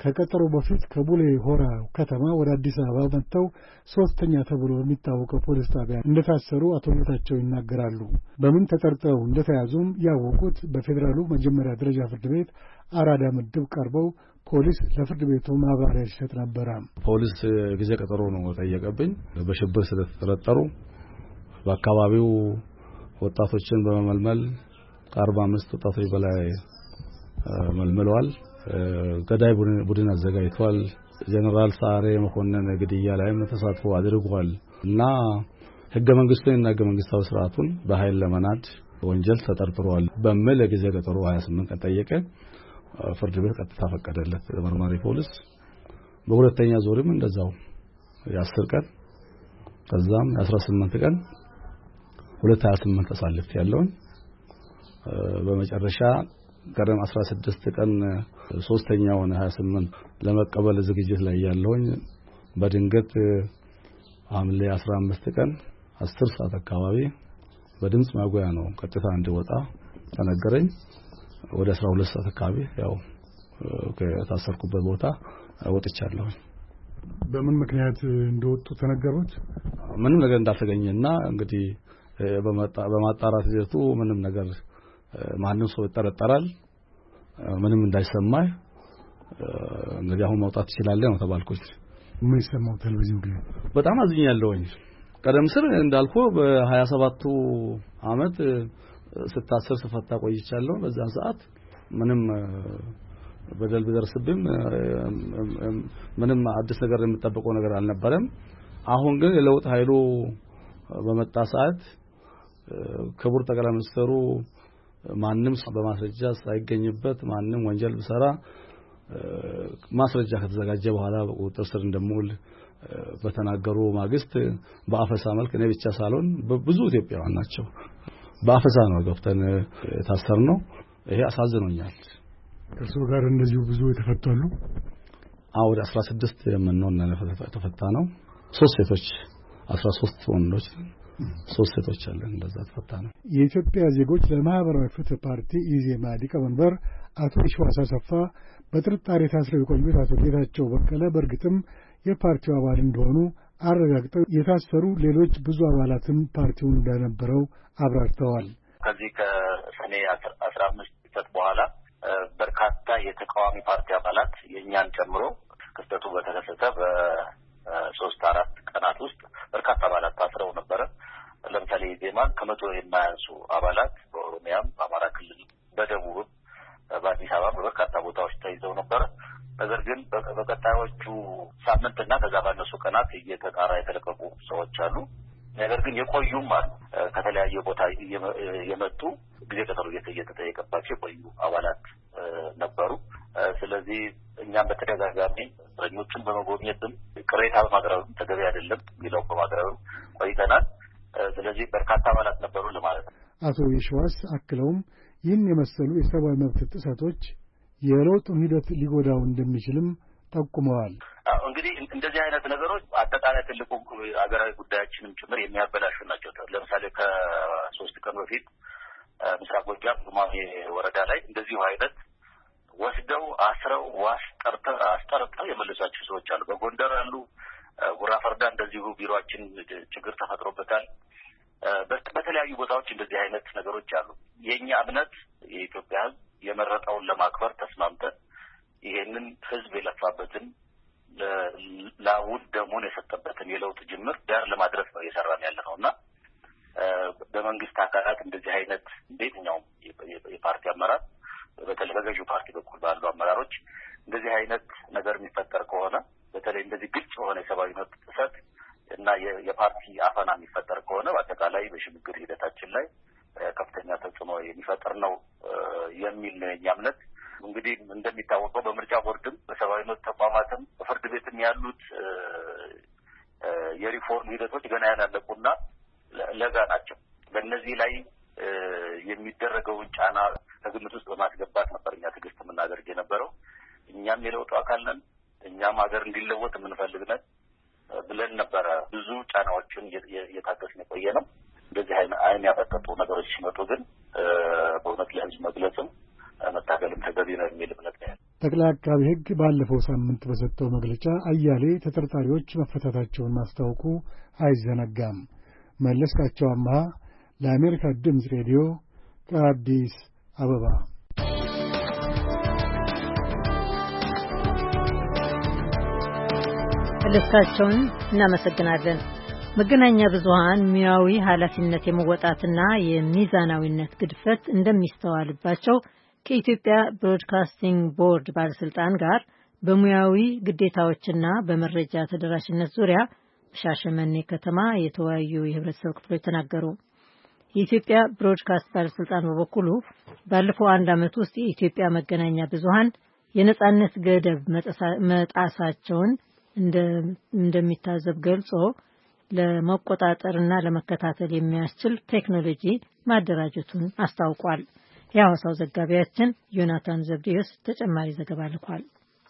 ከቀጠሮ በፊት ከቡሌ ሆራ ከተማ ወደ አዲስ አበባ መጥተው ሶስተኛ ተብሎ በሚታወቀው ፖሊስ ጣቢያ እንደታሰሩ አቶ ጌታቸው ይናገራሉ። በምን ተጠርጥረው እንደተያዙም ያወቁት በፌዴራሉ መጀመሪያ ደረጃ ፍርድ ቤት አራዳ ምድብ ቀርበው ፖሊስ ለፍርድ ቤቱ ማብራሪያ ሲሰጥ ነበር። ፖሊስ ጊዜ ቀጠሮ ነው ጠየቀብኝ። በሽብር ስለተጠረጠሩ በአካባቢው ወጣቶችን በመመልመል ከአርባ አምስት ወጣቶች በላይ መልምለዋል። ገዳይ ቡድን አዘጋጅቷል። ጀነራል ሳሬ መኮንን ግድያ ላይም ተሳትፎ አድርጓል እና ህገ መንግስቱንና ህገ መንግስታዊ ስርዓቱን በኃይል ለመናድ ወንጀል ተጠርጥሯል በሚል ጊዜ ቀጠሮ ሃያ ስምንት ቀን ጠየቀ። ፍርድ ቤት ቀጥታ ፈቀደለት መርማሪ ፖሊስ። በሁለተኛ ዙርም እንደዛው የአስር ቀን ከዛም የአስራ ስምንት ቀን ሁለት ሃያ ስምንት ተሳልፍ ያለውን በመጨረሻ ቀደም አስራ ስድስት ቀን ሶስተኛውን ሃያ ስምንት ለመቀበል ዝግጅት ላይ ያለውን በድንገት ሐምሌ አስራ አምስት ቀን አስር ሰዓት አካባቢ በድምጽ ማጉያ ነው ቀጥታ እንዲወጣ ተነገረኝ። ወደ አስራ ሁለት ሰዓት አካባቢ ያው ከታሰርኩበት ቦታ ወጥቻለሁ። በምን ምክንያት እንደወጡ ተነገሩት? ምንም ነገር እንዳልተገኘና እንግዲህ በማጣራት ሂደቱ ምንም ነገር ማንንም ሰው ይጠረጠራል ምንም እንዳይሰማይ እንግዲህ አሁን መውጣት ይችላል ነው ተባልኩት። ምን ይሰማው ቴሌቪዥን ግን በጣም አዝኛለሁኝ። ቀደም ሲል እንዳልኩ በሃያ ሰባቱ አመት ስታሰር ስፈታ ቆይቻለሁ። በዛ ሰዓት ምንም በደል ቢደርስብኝ ምንም አዲስ ነገር የምጠብቀው ነገር አልነበረም። አሁን ግን የለውጥ ኃይሉ በመጣ ሰዓት ክቡር ጠቅላይ ሚኒስትሩ ማንንም በማስረጃ ሳይገኝበት ማንንም ወንጀል ቢሰራ ማስረጃ ከተዘጋጀ በኋላ በቁጥጥር ስር እንደሚውል በተናገሩ ማግስት በአፈሳ መልክ እኔ ብቻ ሳልሆን ብዙ ኢትዮጵያውያን ናቸው በአፈሳ ነው ገብተን ታሰርነው። ይሄ አሳዝኖኛል። ከሱ ጋር እንደዚሁ ብዙ የተፈታሉ። አዎ ወደ አስራ ስድስት የምንሆን ተፈታ ነው። ሶስት ሴቶች አስራ ሶስት ወንዶች ሶስት ሴቶች አለን እንደዛ ተፈታ ነው። የኢትዮጵያ ዜጎች ለማህበራዊ ፍትህ ፓርቲ ኢዜማ ሊቀመንበር አቶ ይሽዋስ አሰፋ በጥርጣሬ ታስረው የቆዩት አቶ ጌታቸው በቀለ በእርግጥም የፓርቲው አባል እንደሆኑ አረጋግጠው የታሰሩ ሌሎች ብዙ አባላትም ፓርቲውን እንደነበረው አብራርተዋል። ከዚህ ከሰኔ አስራ አምስት ሰዓት በኋላ በርካታ የተቃዋሚ ፓርቲ አባላት የኛን ጨምሮ ክስተቱ በተከሰተ በሶስት አራት ቀናት ውስጥ በርካታ አባላት ታስረው ነበር። ለምሳሌ ዜማን ከመቶ የማያንሱ አባላት በኦሮሚያም በአማራ ክልል በደቡብ በአዲስ አበባ በበርካታ ቦታዎች ተይዘው ነበር። ነገር ግን በቀጣዮቹ ሳምንትና ከዛ ባነሱ ቀናት እየተጣራ የተለቀቁ ሰዎች አሉ። ነገር ግን የቆዩም አሉ። ከተለያየ ቦታ የመጡ ጊዜ ቀጠሮ እየተጠየቀባቸው የቆዩ አባላት ነበሩ። ስለዚህ እኛም በተደጋጋሚ እስረኞችን በመጎብኘትም ቅሬታ በማቅረብም ተገቢ አይደለም የሚለው በማቅረብም ቆይተናል። ስለዚህ በርካታ አባላት ነበሩ ለማለት ነው። አቶ ይሽዋስ አክለውም ይህን የመሰሉ የሰብአዊ መብት ጥሰቶች የለውጡን ሂደት ሊጎዳው እንደሚችልም ጠቁመዋል። እንግዲህ እንደዚህ አይነት ነገሮች አጠቃላይ ትልቁ አገራዊ ጉዳያችንም ጭምር የሚያበላሹ ናቸው። ለምሳሌ ከሶስት ቀን በፊት ምስራቅ ጎጃም ጉማሜ ወረዳ ላይ እንደዚሁ አይነት ወስደው አስረው ዋስ ጠርተው አስጠርተው የመለሷቸው ሰዎች አሉ። በጎንደር አሉ። ጉራ ፈርዳ እንደዚሁ ቢሮአችን ችግር ተፈጥሮበታል። በተለያዩ ቦታዎች እንደዚህ አይነት ነገሮች አሉ። የኛ እምነት የኢትዮጵያ ሕዝብ የመረጠውን ለማክበር ተስማምተን ይሄንን ሕዝብ የለፋበትን ላውድ ደሙን የሰጠበትን የለውጥ ጅምር ዳር ለማድረስ ነው እየሰራን ያለነውና በመንግስት አካላት እንደዚህ አይነት እንደየትኛውም የፓርቲ አመራር በተለይ በገዢው ፓርቲ በኩል ባሉ አመራሮች እንደዚህ አይነት ነገር የሚፈጠር ከሆነ በተለይ እንደዚህ ግልጽ የሆነ የሰብአዊ መብት ጥሰት እና የፓርቲ አፈና የሚፈጠር ከሆነ በአጠቃላይ በሽግግር ሂደታችን ላይ ከፍተኛ ተጽዕኖ የሚፈጥር ነው የሚል ነው የኛ እምነት። እንግዲህ እንደሚታወቀው በምርጫ ቦርድም በሰብአዊ መብት ተቋማትም በፍርድ ቤትም ያሉት የሪፎርም ሂደቶች ገና ያላለቁና ለጋ ናቸው። በእነዚህ ላይ የሚደረገውን ጫና ከግምት ውስጥ በማስገባት ነበር እኛ ትዕግስት የምናደርግ የነበረው። እኛም የለውጡ አካል ነን፣ እኛም ሀገር እንዲለወጥ የምንፈልግ ነን ብለን ነበረ ብዙ ጫናዎችን እየታገስን የቆየ ነው። እንደዚህ አይን ያፈጠጡ ነገሮች ሲመጡ ግን በእውነት ለህዝብ መግለጽም መታገልም ተገቢ ነው የሚል እምነት ነው። ጠቅላይ አቃቤ ሕግ ባለፈው ሳምንት በሰጠው መግለጫ አያሌ ተጠርጣሪዎች መፈታታቸውን ማስታወቁ አይዘነጋም። መለስካቸው አምሃ ለአሜሪካ ድምፅ ሬዲዮ ከአዲስ አበባ። መለስካቸውን እናመሰግናለን። መገናኛ ብዙሃን ሙያዊ ኃላፊነት የመወጣትና የሚዛናዊነት ግድፈት እንደሚስተዋልባቸው ከኢትዮጵያ ብሮድካስቲንግ ቦርድ ባለስልጣን ጋር በሙያዊ ግዴታዎችና በመረጃ ተደራሽነት ዙሪያ በሻሸመኔ ከተማ የተወያዩ የህብረተሰብ ክፍሎች ተናገሩ። የኢትዮጵያ ብሮድካስት ባለስልጣን በበኩሉ ባለፈው አንድ ዓመት ውስጥ የኢትዮጵያ መገናኛ ብዙሃን የነጻነት ገደብ መጣሳቸውን እንደሚታዘብ ገልጾ ለመቆጣጠርና ለመከታተል የሚያስችል ቴክኖሎጂ ማደራጀቱን አስታውቋል። የሐዋሳው ዘጋቢያችን ዮናታን ዘብዲዮስ ተጨማሪ ዘገባ ልኳል።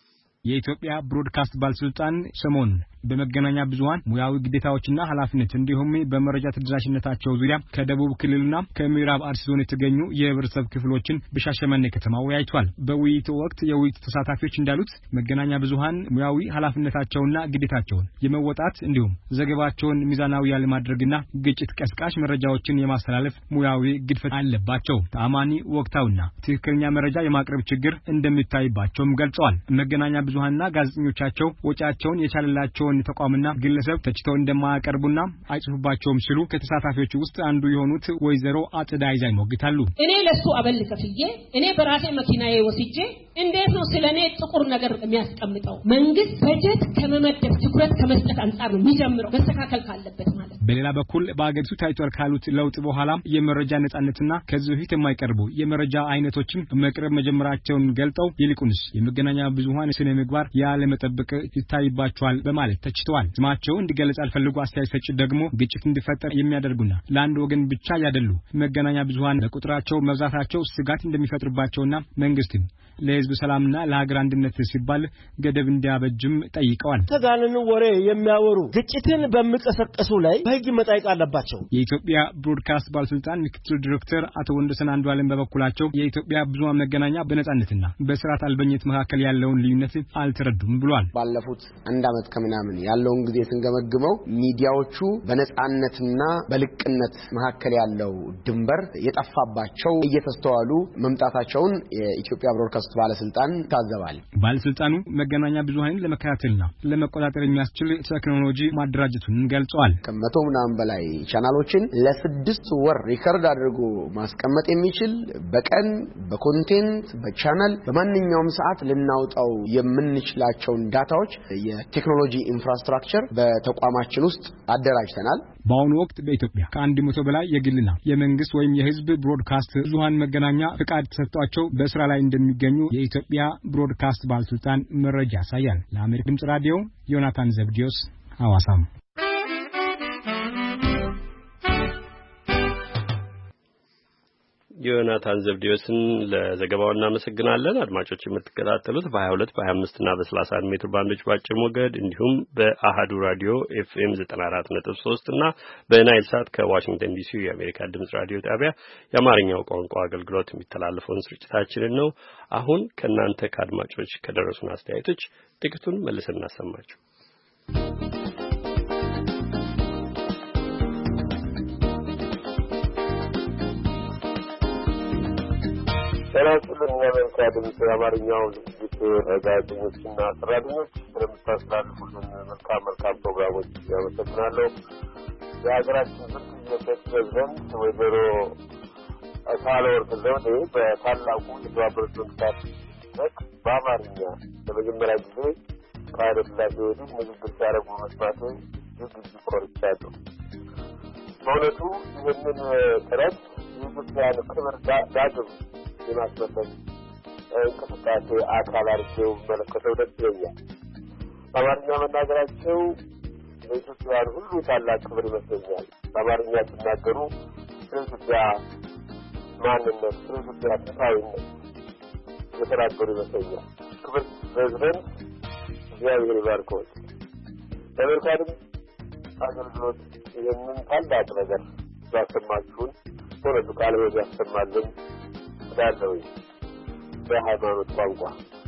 የኢትዮጵያ ብሮድካስት ባለስልጣን ሰሞኑን በመገናኛ ብዙሃን ሙያዊ ግዴታዎችና ኃላፊነት እንዲሁም በመረጃ ተደራሽነታቸው ዙሪያ ከደቡብ ክልልና ከምዕራብ አርሲ ዞን የተገኙ የህብረተሰብ ክፍሎችን በሻሸመኔ ከተማ ወያይቷል። በውይይቱ ወቅት የውይይት ተሳታፊዎች እንዳሉት መገናኛ ብዙሃን ሙያዊ ኃላፊነታቸውና ግዴታቸውን የመወጣት እንዲሁም ዘገባቸውን ሚዛናዊ ያለማድረግና ግጭት ቀስቃሽ መረጃዎችን የማስተላለፍ ሙያዊ ግድፈት አለባቸው። ተአማኒ ወቅታውና ትክክለኛ መረጃ የማቅረብ ችግር እንደሚታይባቸውም ገልጸዋል። መገናኛ ብዙሃንና ጋዜጠኞቻቸው ወጫቸውን የቻለላቸው ተቋምና ግለሰብ ተችተው እንደማያቀርቡና አይጽፉባቸውም ሲሉ ከተሳታፊዎች ውስጥ አንዱ የሆኑት ወይዘሮ አጥዳ አይዛ ይሞግታሉ። እኔ ለሱ አበል ከፍዬ እኔ በራሴ መኪናዬ ወስጄ እንዴት ነው ስለኔ ጥቁር ነገር የሚያስቀምጠው? መንግስት በጀት ከመመደብ ትኩረት ከመስጠት አንፃር ነው የሚጀምረው መስተካከል ካለበት ማለት። በሌላ በኩል በአገሪቱ ታይቷል ካሉት ለውጥ በኋላ የመረጃ ነጻነትና ከዚህ በፊት የማይቀርቡ የመረጃ አይነቶችን መቅረብ መጀመራቸውን ገልጠው ይልቁንስ የመገናኛ ብዙሃን ስነ ምግባር ያለ መጠበቅ ይታይባቸዋል በማለት ተችተዋል። ስማቸው እንዲገለጽ አልፈልጉ አስተያየት ሰጪ ደግሞ ግጭት እንዲፈጠር የሚያደርጉና ለአንድ ወገን ብቻ ያደሉ መገናኛ ብዙሃን በቁጥራቸው መብዛታቸው ስጋት እንደሚፈጥርባቸውና መንግስትም ለህዝብ ሰላምና ለሀገር አንድነት ሲባል ገደብ እንዲያበጅም ጠይቀዋል። ተጋነኑ ወሬ የሚያወሩ ግጭትን በሚቀሰቀሱ ላይ በህግ መጠየቅ አለባቸው። የኢትዮጵያ ብሮድካስት ባለስልጣን ምክትል ዲሬክተር አቶ ወንደሰን አንዱዓለም በበኩላቸው የኢትዮጵያ ብዙሃን መገናኛ በነጻነትና በስርዓት አልበኝነት መካከል ያለውን ልዩነት አልተረዱም ብሏል። ባለፉት አንድ ዓመት ከምናምን ያለውን ጊዜ ስንገመግመው ሚዲያዎቹ በነጻነትና በልቅነት መካከል ያለው ድንበር የጠፋባቸው እየተስተዋሉ መምጣታቸውን የኢትዮጵያ ብሮድካስት ባለስልጣን ታዘባል። ባለስልጣኑ መገናኛ ብዙሃንን ለመከታተልና ለመቆጣጠር የሚያስችል ቴክኖሎጂ ማደራጀቱን ገልጸዋል። ከመቶ ምናምን በላይ ቻናሎችን ለስድስት ወር ሪከርድ አድርጎ ማስቀመጥ የሚችል በቀን በኮንቴንት በቻናል በማንኛውም ሰዓት ልናውጣው የምንችላቸውን ዳታዎች የቴክኖሎጂ ኢንፍራስትራክቸር በተቋማችን ውስጥ አደራጅተናል። በአሁኑ ወቅት በኢትዮጵያ ከአንድ መቶ በላይ የግልና የመንግስት ወይም የህዝብ ብሮድካስት ብዙሃን መገናኛ ፍቃድ ተሰጥቷቸው በስራ ላይ እንደሚገኙ የኢትዮጵያ ብሮድካስት ባለስልጣን መረጃ ያሳያል። ለአሜሪካ ድምጽ ራዲዮ ዮናታን ዘብዲዮስ ሐዋሳም። ዮናታን ዘብዲዮስን ለዘገባው እናመሰግናለን። አድማጮች የምትከታተሉት በ22 በ25 እና በ31 ሜትር ባንዶች ባጭር ሞገድ እንዲሁም በአሃዱ ራዲዮ ኤፍኤም ዘጠና አራት ነጥብ ሶስት እና በናይል ሳት ከዋሽንግተን ዲሲ የአሜሪካ ድምጽ ራዲዮ ጣቢያ የአማርኛው ቋንቋ አገልግሎት የሚተላለፈውን ስርጭታችንን ነው። አሁን ከናንተ ከአድማጮች ከደረሱን አስተያየቶች ጥቂቱን መልሰን እናሰማችሁ። ሰላም የአሜሪካ ድምጽ የአማርኛው ዝግጅት ጋዜጠኞችና ሰራተኞች ስለምታስተላልፉልን መልካም መልካም ፕሮግራሞች ያመሰግናለሁ። የሀገራችን ምክትል ፕሬዝዳንት ወይዘሮ ሳህለወርቅ ዘውዴ በታላቁ የተባበሩት መንግስታት ድርጅት በአማርኛ ለመጀመሪያ ጊዜ ከኃይለ ሥላሴ ወዲህ ንግግር ሲያደርጉ መስማቴ እጅግ ኮርቻለሁ። በእውነቱ ይህንን ጥረት የኢትዮጵያን ክብር ዳግም የማስመለስ እንቅስቃሴ አካል አድርገው መለከተው ደስ ይለኛል። በአማርኛ መናገራቸው ለኢትዮጵያውያን ሁሉ ታላቅ ክብር ይመስለኛል። በአማርኛ ሲናገሩ ስለ ኢትዮጵያ ማንነት፣ ስለ ኢትዮጵያ ጥንታዊነት የተናገሩ ይመስለኛል። ክብር ፕሬዝደንት እግዚአብሔር ይባርክዎት። ለአሜሪካ ድምፅ አገልግሎት ይህንን ታላቅ ነገር ያሰማችሁን በእውነቱ ቃል ሕይወት ያሰማልን እላለሁ። በሃይማኖት ቋንቋ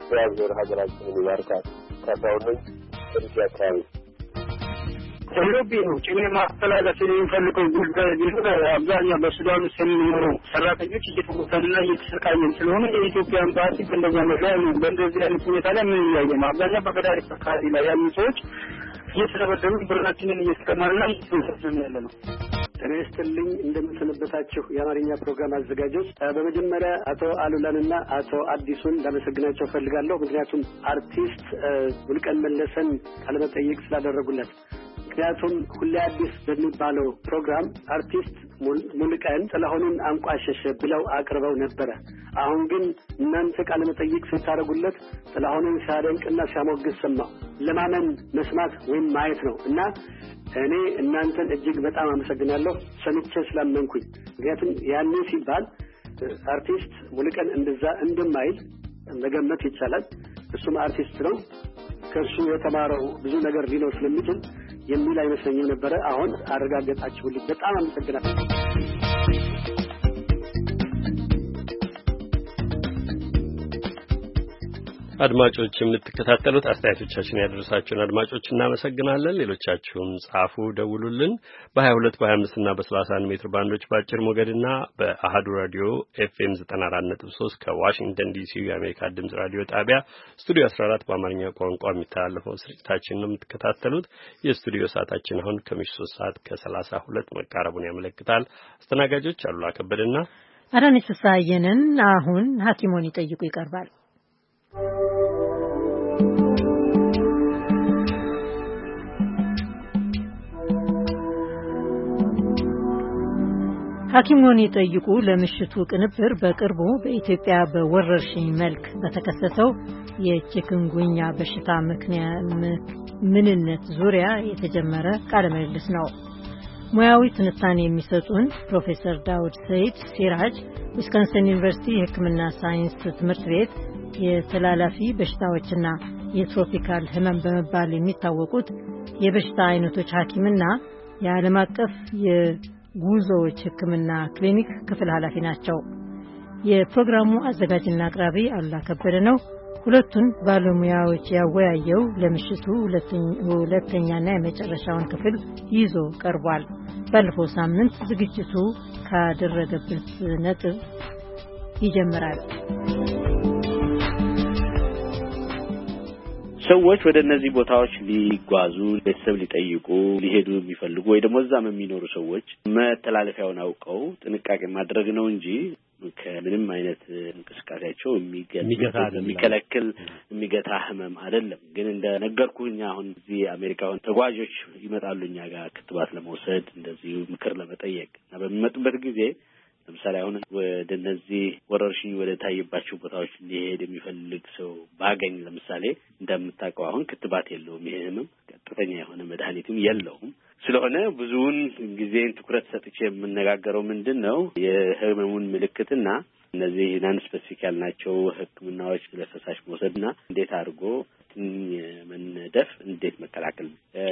እግዚአብሔር ሀገራችንን ይባርካል። ካሳሁን ከዚህ አካባቢ ቴሌቪዥን ጭኔ ማስተላለፍ የሚፈልገው ጉዳይ ቢሆን አብዛኛው በሱዳን ውስጥ የሚኖሩ ሰራተኞች እየተጎተሉና እየተሰቃዩ ስለሆነ የኢትዮጵያን ፓርቲ እንደዛ ነው። በእንደዚህ አይነት ሁኔታ ላይ ምን ያየ ነው? አብዛኛው በገዳሪ አካባቢ ላይ ያሉ ሰዎች እየተደበደቡ ብራችንን እየተቀማና እየተሰደዱ ያለ ነው። ጤና ይስጥልኝ። እንደምትሰነበታችሁ የአማርኛ ፕሮግራም አዘጋጆች፣ በመጀመሪያ አቶ አሉላንና አቶ አዲሱን ላመሰግናቸው ፈልጋለሁ። ምክንያቱም አርቲስት ሙሉቀን መለሰን ቃለመጠይቅ ስላደረጉለት። ምክንያቱም ሁሌ አዲስ በሚባለው ፕሮግራም አርቲስት ሙሉቀን ጥላሁንን አንቋሸሸ ብለው አቅርበው ነበረ። አሁን ግን እናንተ ቃለ መጠይቅ ስታደርጉለት ጥላሁንን ሲያደንቅና ሲያሞግስ ሰማሁ። ለማመን መስማት ወይም ማየት ነው እና እኔ እናንተን እጅግ በጣም አመሰግናለሁ ሰምቼ ስላመንኩኝ። ምክንያቱም ያኔ ሲባል አርቲስት ሙሉቀን እንደዛ እንደማይል መገመት ይቻላል። እሱም አርቲስት ነው፣ ከእሱ የተማረው ብዙ ነገር ሊኖር ስለሚችል የሚል አይመስለኝም ነበረ። አሁን አረጋገጣችሁልኝ። በጣም አመሰግናለሁ። አድማጮች የምትከታተሉት አስተያየቶቻችን ያደረሳችሁን አድማጮች እናመሰግናለን። ሌሎቻችሁም ጻፉ፣ ደውሉልን። በ22 በ25 እና በ31 ሜትር ባንዶች በአጭር ሞገድና በአሃዱ ራዲዮ ኤፍኤም ዘጠና አራት ነጥብ ሶስት ከዋሽንግተን ዲሲ የአሜሪካ ድምጽ ራዲዮ ጣቢያ ስቱዲዮ አስራ አራት በአማርኛ ቋንቋ የሚተላለፈው ስርጭታችን ነው የምትከታተሉት። የስቱዲዮ ሰዓታችን አሁን ከምሽቱ ሶስት ሰዓት ከሰላሳ ሁለት መቃረቡን ያመለክታል። አስተናጋጆች አሉላ ከበደና አዳነች ፍስሐየንን። አሁን ሐኪሞን ይጠይቁ ይቀርባል። ሐኪሞን ይጠይቁ ለምሽቱ ቅንብር በቅርቡ በኢትዮጵያ በወረርሽኝ መልክ በተከሰተው የቺኩንጉንያ በሽታ ምንነት ዙሪያ የተጀመረ ቃለ ምልልስ ነው። ሙያዊ ትንታኔ የሚሰጡን ፕሮፌሰር ዳውድ ሰይድ ሲራጅ ዊስኮንሰን ዩኒቨርሲቲ የሕክምና ሳይንስ ትምህርት ቤት የተላላፊ በሽታዎችና የትሮፒካል ህመም በመባል የሚታወቁት የበሽታ አይነቶች ሐኪምና የዓለም አቀፍ የጉዞዎች ሕክምና ክሊኒክ ክፍል ኃላፊ ናቸው። የፕሮግራሙ አዘጋጅና አቅራቢ አሉላ ከበደ ነው። ሁለቱን ባለሙያዎች ያወያየው ለምሽቱ ሁለተኛና የመጨረሻውን ክፍል ይዞ ቀርቧል። ባለፈው ሳምንት ዝግጅቱ ካደረገበት ነጥብ ይጀምራል። ሰዎች ወደ እነዚህ ቦታዎች ሊጓዙ ቤተሰብ ሊጠይቁ ሊሄዱ የሚፈልጉ ወይ ደግሞ እዛም የሚኖሩ ሰዎች መተላለፊያውን አውቀው ጥንቃቄ ማድረግ ነው እንጂ ከምንም አይነት እንቅስቃሴያቸው የሚገታ የሚከለክል የሚገታ ህመም አይደለም። ግን እንደ ነገርኩኝ አሁን እዚህ አሜሪካውን ተጓዦች ይመጣሉ እኛ ጋር ክትባት ለመውሰድ እንደዚህ ምክር ለመጠየቅ እና በሚመጡበት ጊዜ ለምሳሌ አሁን ወደ እነዚህ ወረርሽኝ ወደ ታየባቸው ቦታዎች ሊሄድ የሚፈልግ ሰው ባገኝ ለምሳሌ እንደምታውቀው አሁን ክትባት የለውም። ይሄ ህመም ቀጥተኛ የሆነ መድኃኒትም የለውም። ስለሆነ ብዙውን ጊዜን ትኩረት ሰጥቼ የምነጋገረው ምንድነው የህመሙን ምልክትና እነዚህ ናን ስፔሲፊክ ያልናቸው ህክምናዎች ለፈሳሽ መውሰድና እንዴት አድርጎ መነደፍ እንዴት መከላከል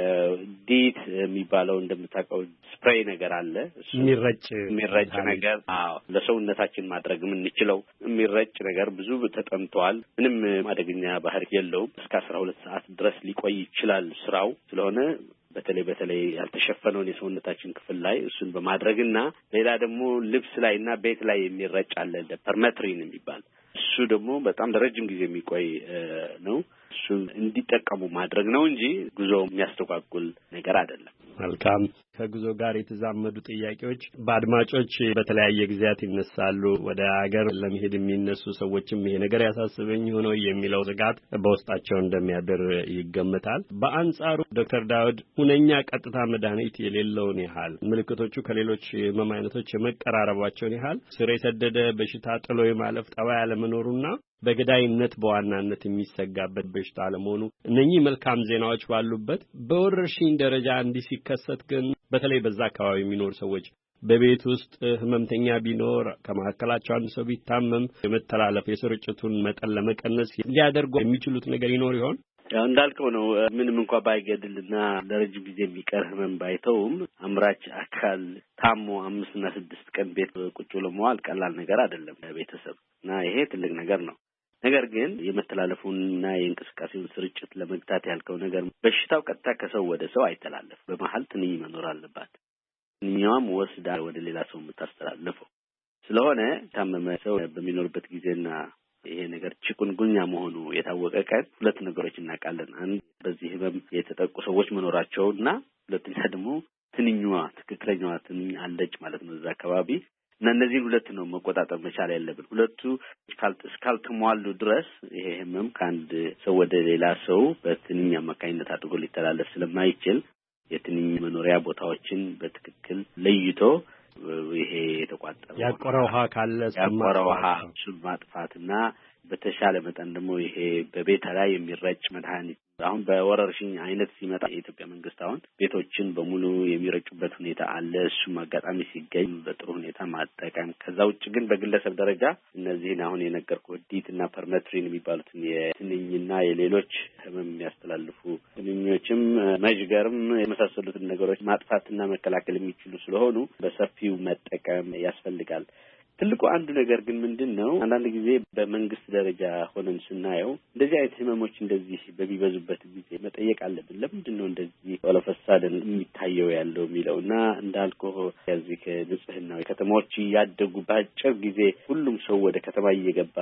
ዲት የሚባለው እንደምታውቀው ስፕሬይ ነገር አለ የሚረጭ የሚረጭ ነገር አዎ ለሰውነታችን ማድረግ የምንችለው የሚረጭ ነገር ብዙ ተጠምቷል። ምንም አደገኛ ባህሪ የለውም። እስከ አስራ ሁለት ሰዓት ድረስ ሊቆይ ይችላል ስራው። ስለሆነ በተለይ በተለይ ያልተሸፈነውን የሰውነታችን ክፍል ላይ እሱን በማድረግና ሌላ ደግሞ ልብስ ላይና ቤት ላይ የሚረጭ አለ ፐርሜትሪን የሚባል እሱ ደግሞ በጣም ለረጅም ጊዜ የሚቆይ ነው። እሱ እንዲጠቀሙ ማድረግ ነው እንጂ ጉዞ የሚያስተጓጉል ነገር አይደለም። መልካም። ከጉዞ ጋር የተዛመዱ ጥያቄዎች በአድማጮች በተለያየ ጊዜያት ይነሳሉ። ወደ ሀገር ለመሄድ የሚነሱ ሰዎችም ይሄ ነገር ያሳስበኝ ሆኖ የሚለው ስጋት በውስጣቸው እንደሚያድር ይገመታል። በአንጻሩ ዶክተር ዳውድ ሁነኛ ቀጥታ መድኃኒት የሌለውን ያህል ምልክቶቹ ከሌሎች ህመም አይነቶች የመቀራረባቸውን ያህል ስር የሰደደ በሽታ ጥሎ የማለፍ ጠባይ አለመኖሩና በገዳይነት በዋናነት የሚሰጋበት በሽታ አለመሆኑ እነኚህ መልካም ዜናዎች ባሉበት በወረርሽኝ ደረጃ እንዲህ ሲከሰት ግን በተለይ በዛ አካባቢ የሚኖሩ ሰዎች በቤት ውስጥ ህመምተኛ ቢኖር ከመካከላቸው አንድ ሰው ቢታመም የመተላለፍ የስርጭቱን መጠን ለመቀነስ ሊያደርጉ የሚችሉት ነገር ይኖር ይሆን? ያው እንዳልከው ነው። ምንም እንኳን ባይገድልና ለረጅም ጊዜ የሚቀር ህመም ባይተውም አምራች አካል ታሞ አምስት እና ስድስት ቀን ቤት ቁጭ ብሎ መዋል ቀላል ነገር አይደለም ለቤተሰብ እና ይሄ ትልቅ ነገር ነው። ነገር ግን የመተላለፉንና የእንቅስቃሴውን ስርጭት ለመግታት ያልከው ነገር በሽታው ቀጥታ ከሰው ወደ ሰው አይተላለፍ፣ በመሃል ትንኝ መኖር አለባት። ትንኛዋም ወስዳ ወደ ሌላ ሰው የምታስተላልፈው ስለሆነ ታመመ ሰው በሚኖርበት ጊዜና ይሄ ነገር ቺኩንጉንያ መሆኑ የታወቀ ቀን ሁለት ነገሮች እናውቃለን። አንድ በዚህ ህመም የተጠቁ ሰዎች መኖራቸውና ሁለተኛ ደግሞ ትንኛዋ ትክክለኛዋ ትንኝ አለች ማለት ነው እዛ አካባቢ እና እነዚህ ሁለት ነው መቆጣጠር መቻል ያለብን። ሁለቱ እስካልተሟሉ ድረስ ይሄ ህመም ከአንድ ሰው ወደ ሌላ ሰው በትንኝ አማካኝነት አድርጎ ሊተላለፍ ስለማይችል የትንኝ መኖሪያ ቦታዎችን በትክክል ለይቶ ይሄ የተቋጠረ ያቆረ ውሃ ካለ ያቆረ ውሃ ማጥፋትና በተሻለ መጠን ደግሞ ይሄ በቤት ላይ የሚረጭ መድኃኒት አሁን በወረርሽኝ አይነት ሲመጣ የኢትዮጵያ መንግስት አሁን ቤቶችን በሙሉ የሚረጩበት ሁኔታ አለ። እሱም አጋጣሚ ሲገኝ በጥሩ ሁኔታ ማጠቀም። ከዛ ውጭ ግን በግለሰብ ደረጃ እነዚህን አሁን የነገርኩህ ዲትና ፐርሜትሪን የሚባሉትን የትንኝና የሌሎች ህመም የሚያስተላልፉ ትንኞችም መዥገርም የመሳሰሉትን ነገሮች ማጥፋትና መከላከል የሚችሉ ስለሆኑ በሰፊው መጠቀም ያስፈልጋል። ትልቁ አንዱ ነገር ግን ምንድነው አንዳንድ ጊዜ በመንግስት ደረጃ ሆነን ስናየው እንደዚህ አይነት ህመሞች እንደዚህ በሚበዙበት ጊዜ መጠየቅ አለብን። ለምንድነው እንደዚህ ወለፈሳደን የሚታየው ያለው የሚለውና እንዳልከው ከዚህ ከንጽህናው ከተሞች ያደጉ ባጭር ጊዜ ሁሉም ሰው ወደ ከተማ እየገባ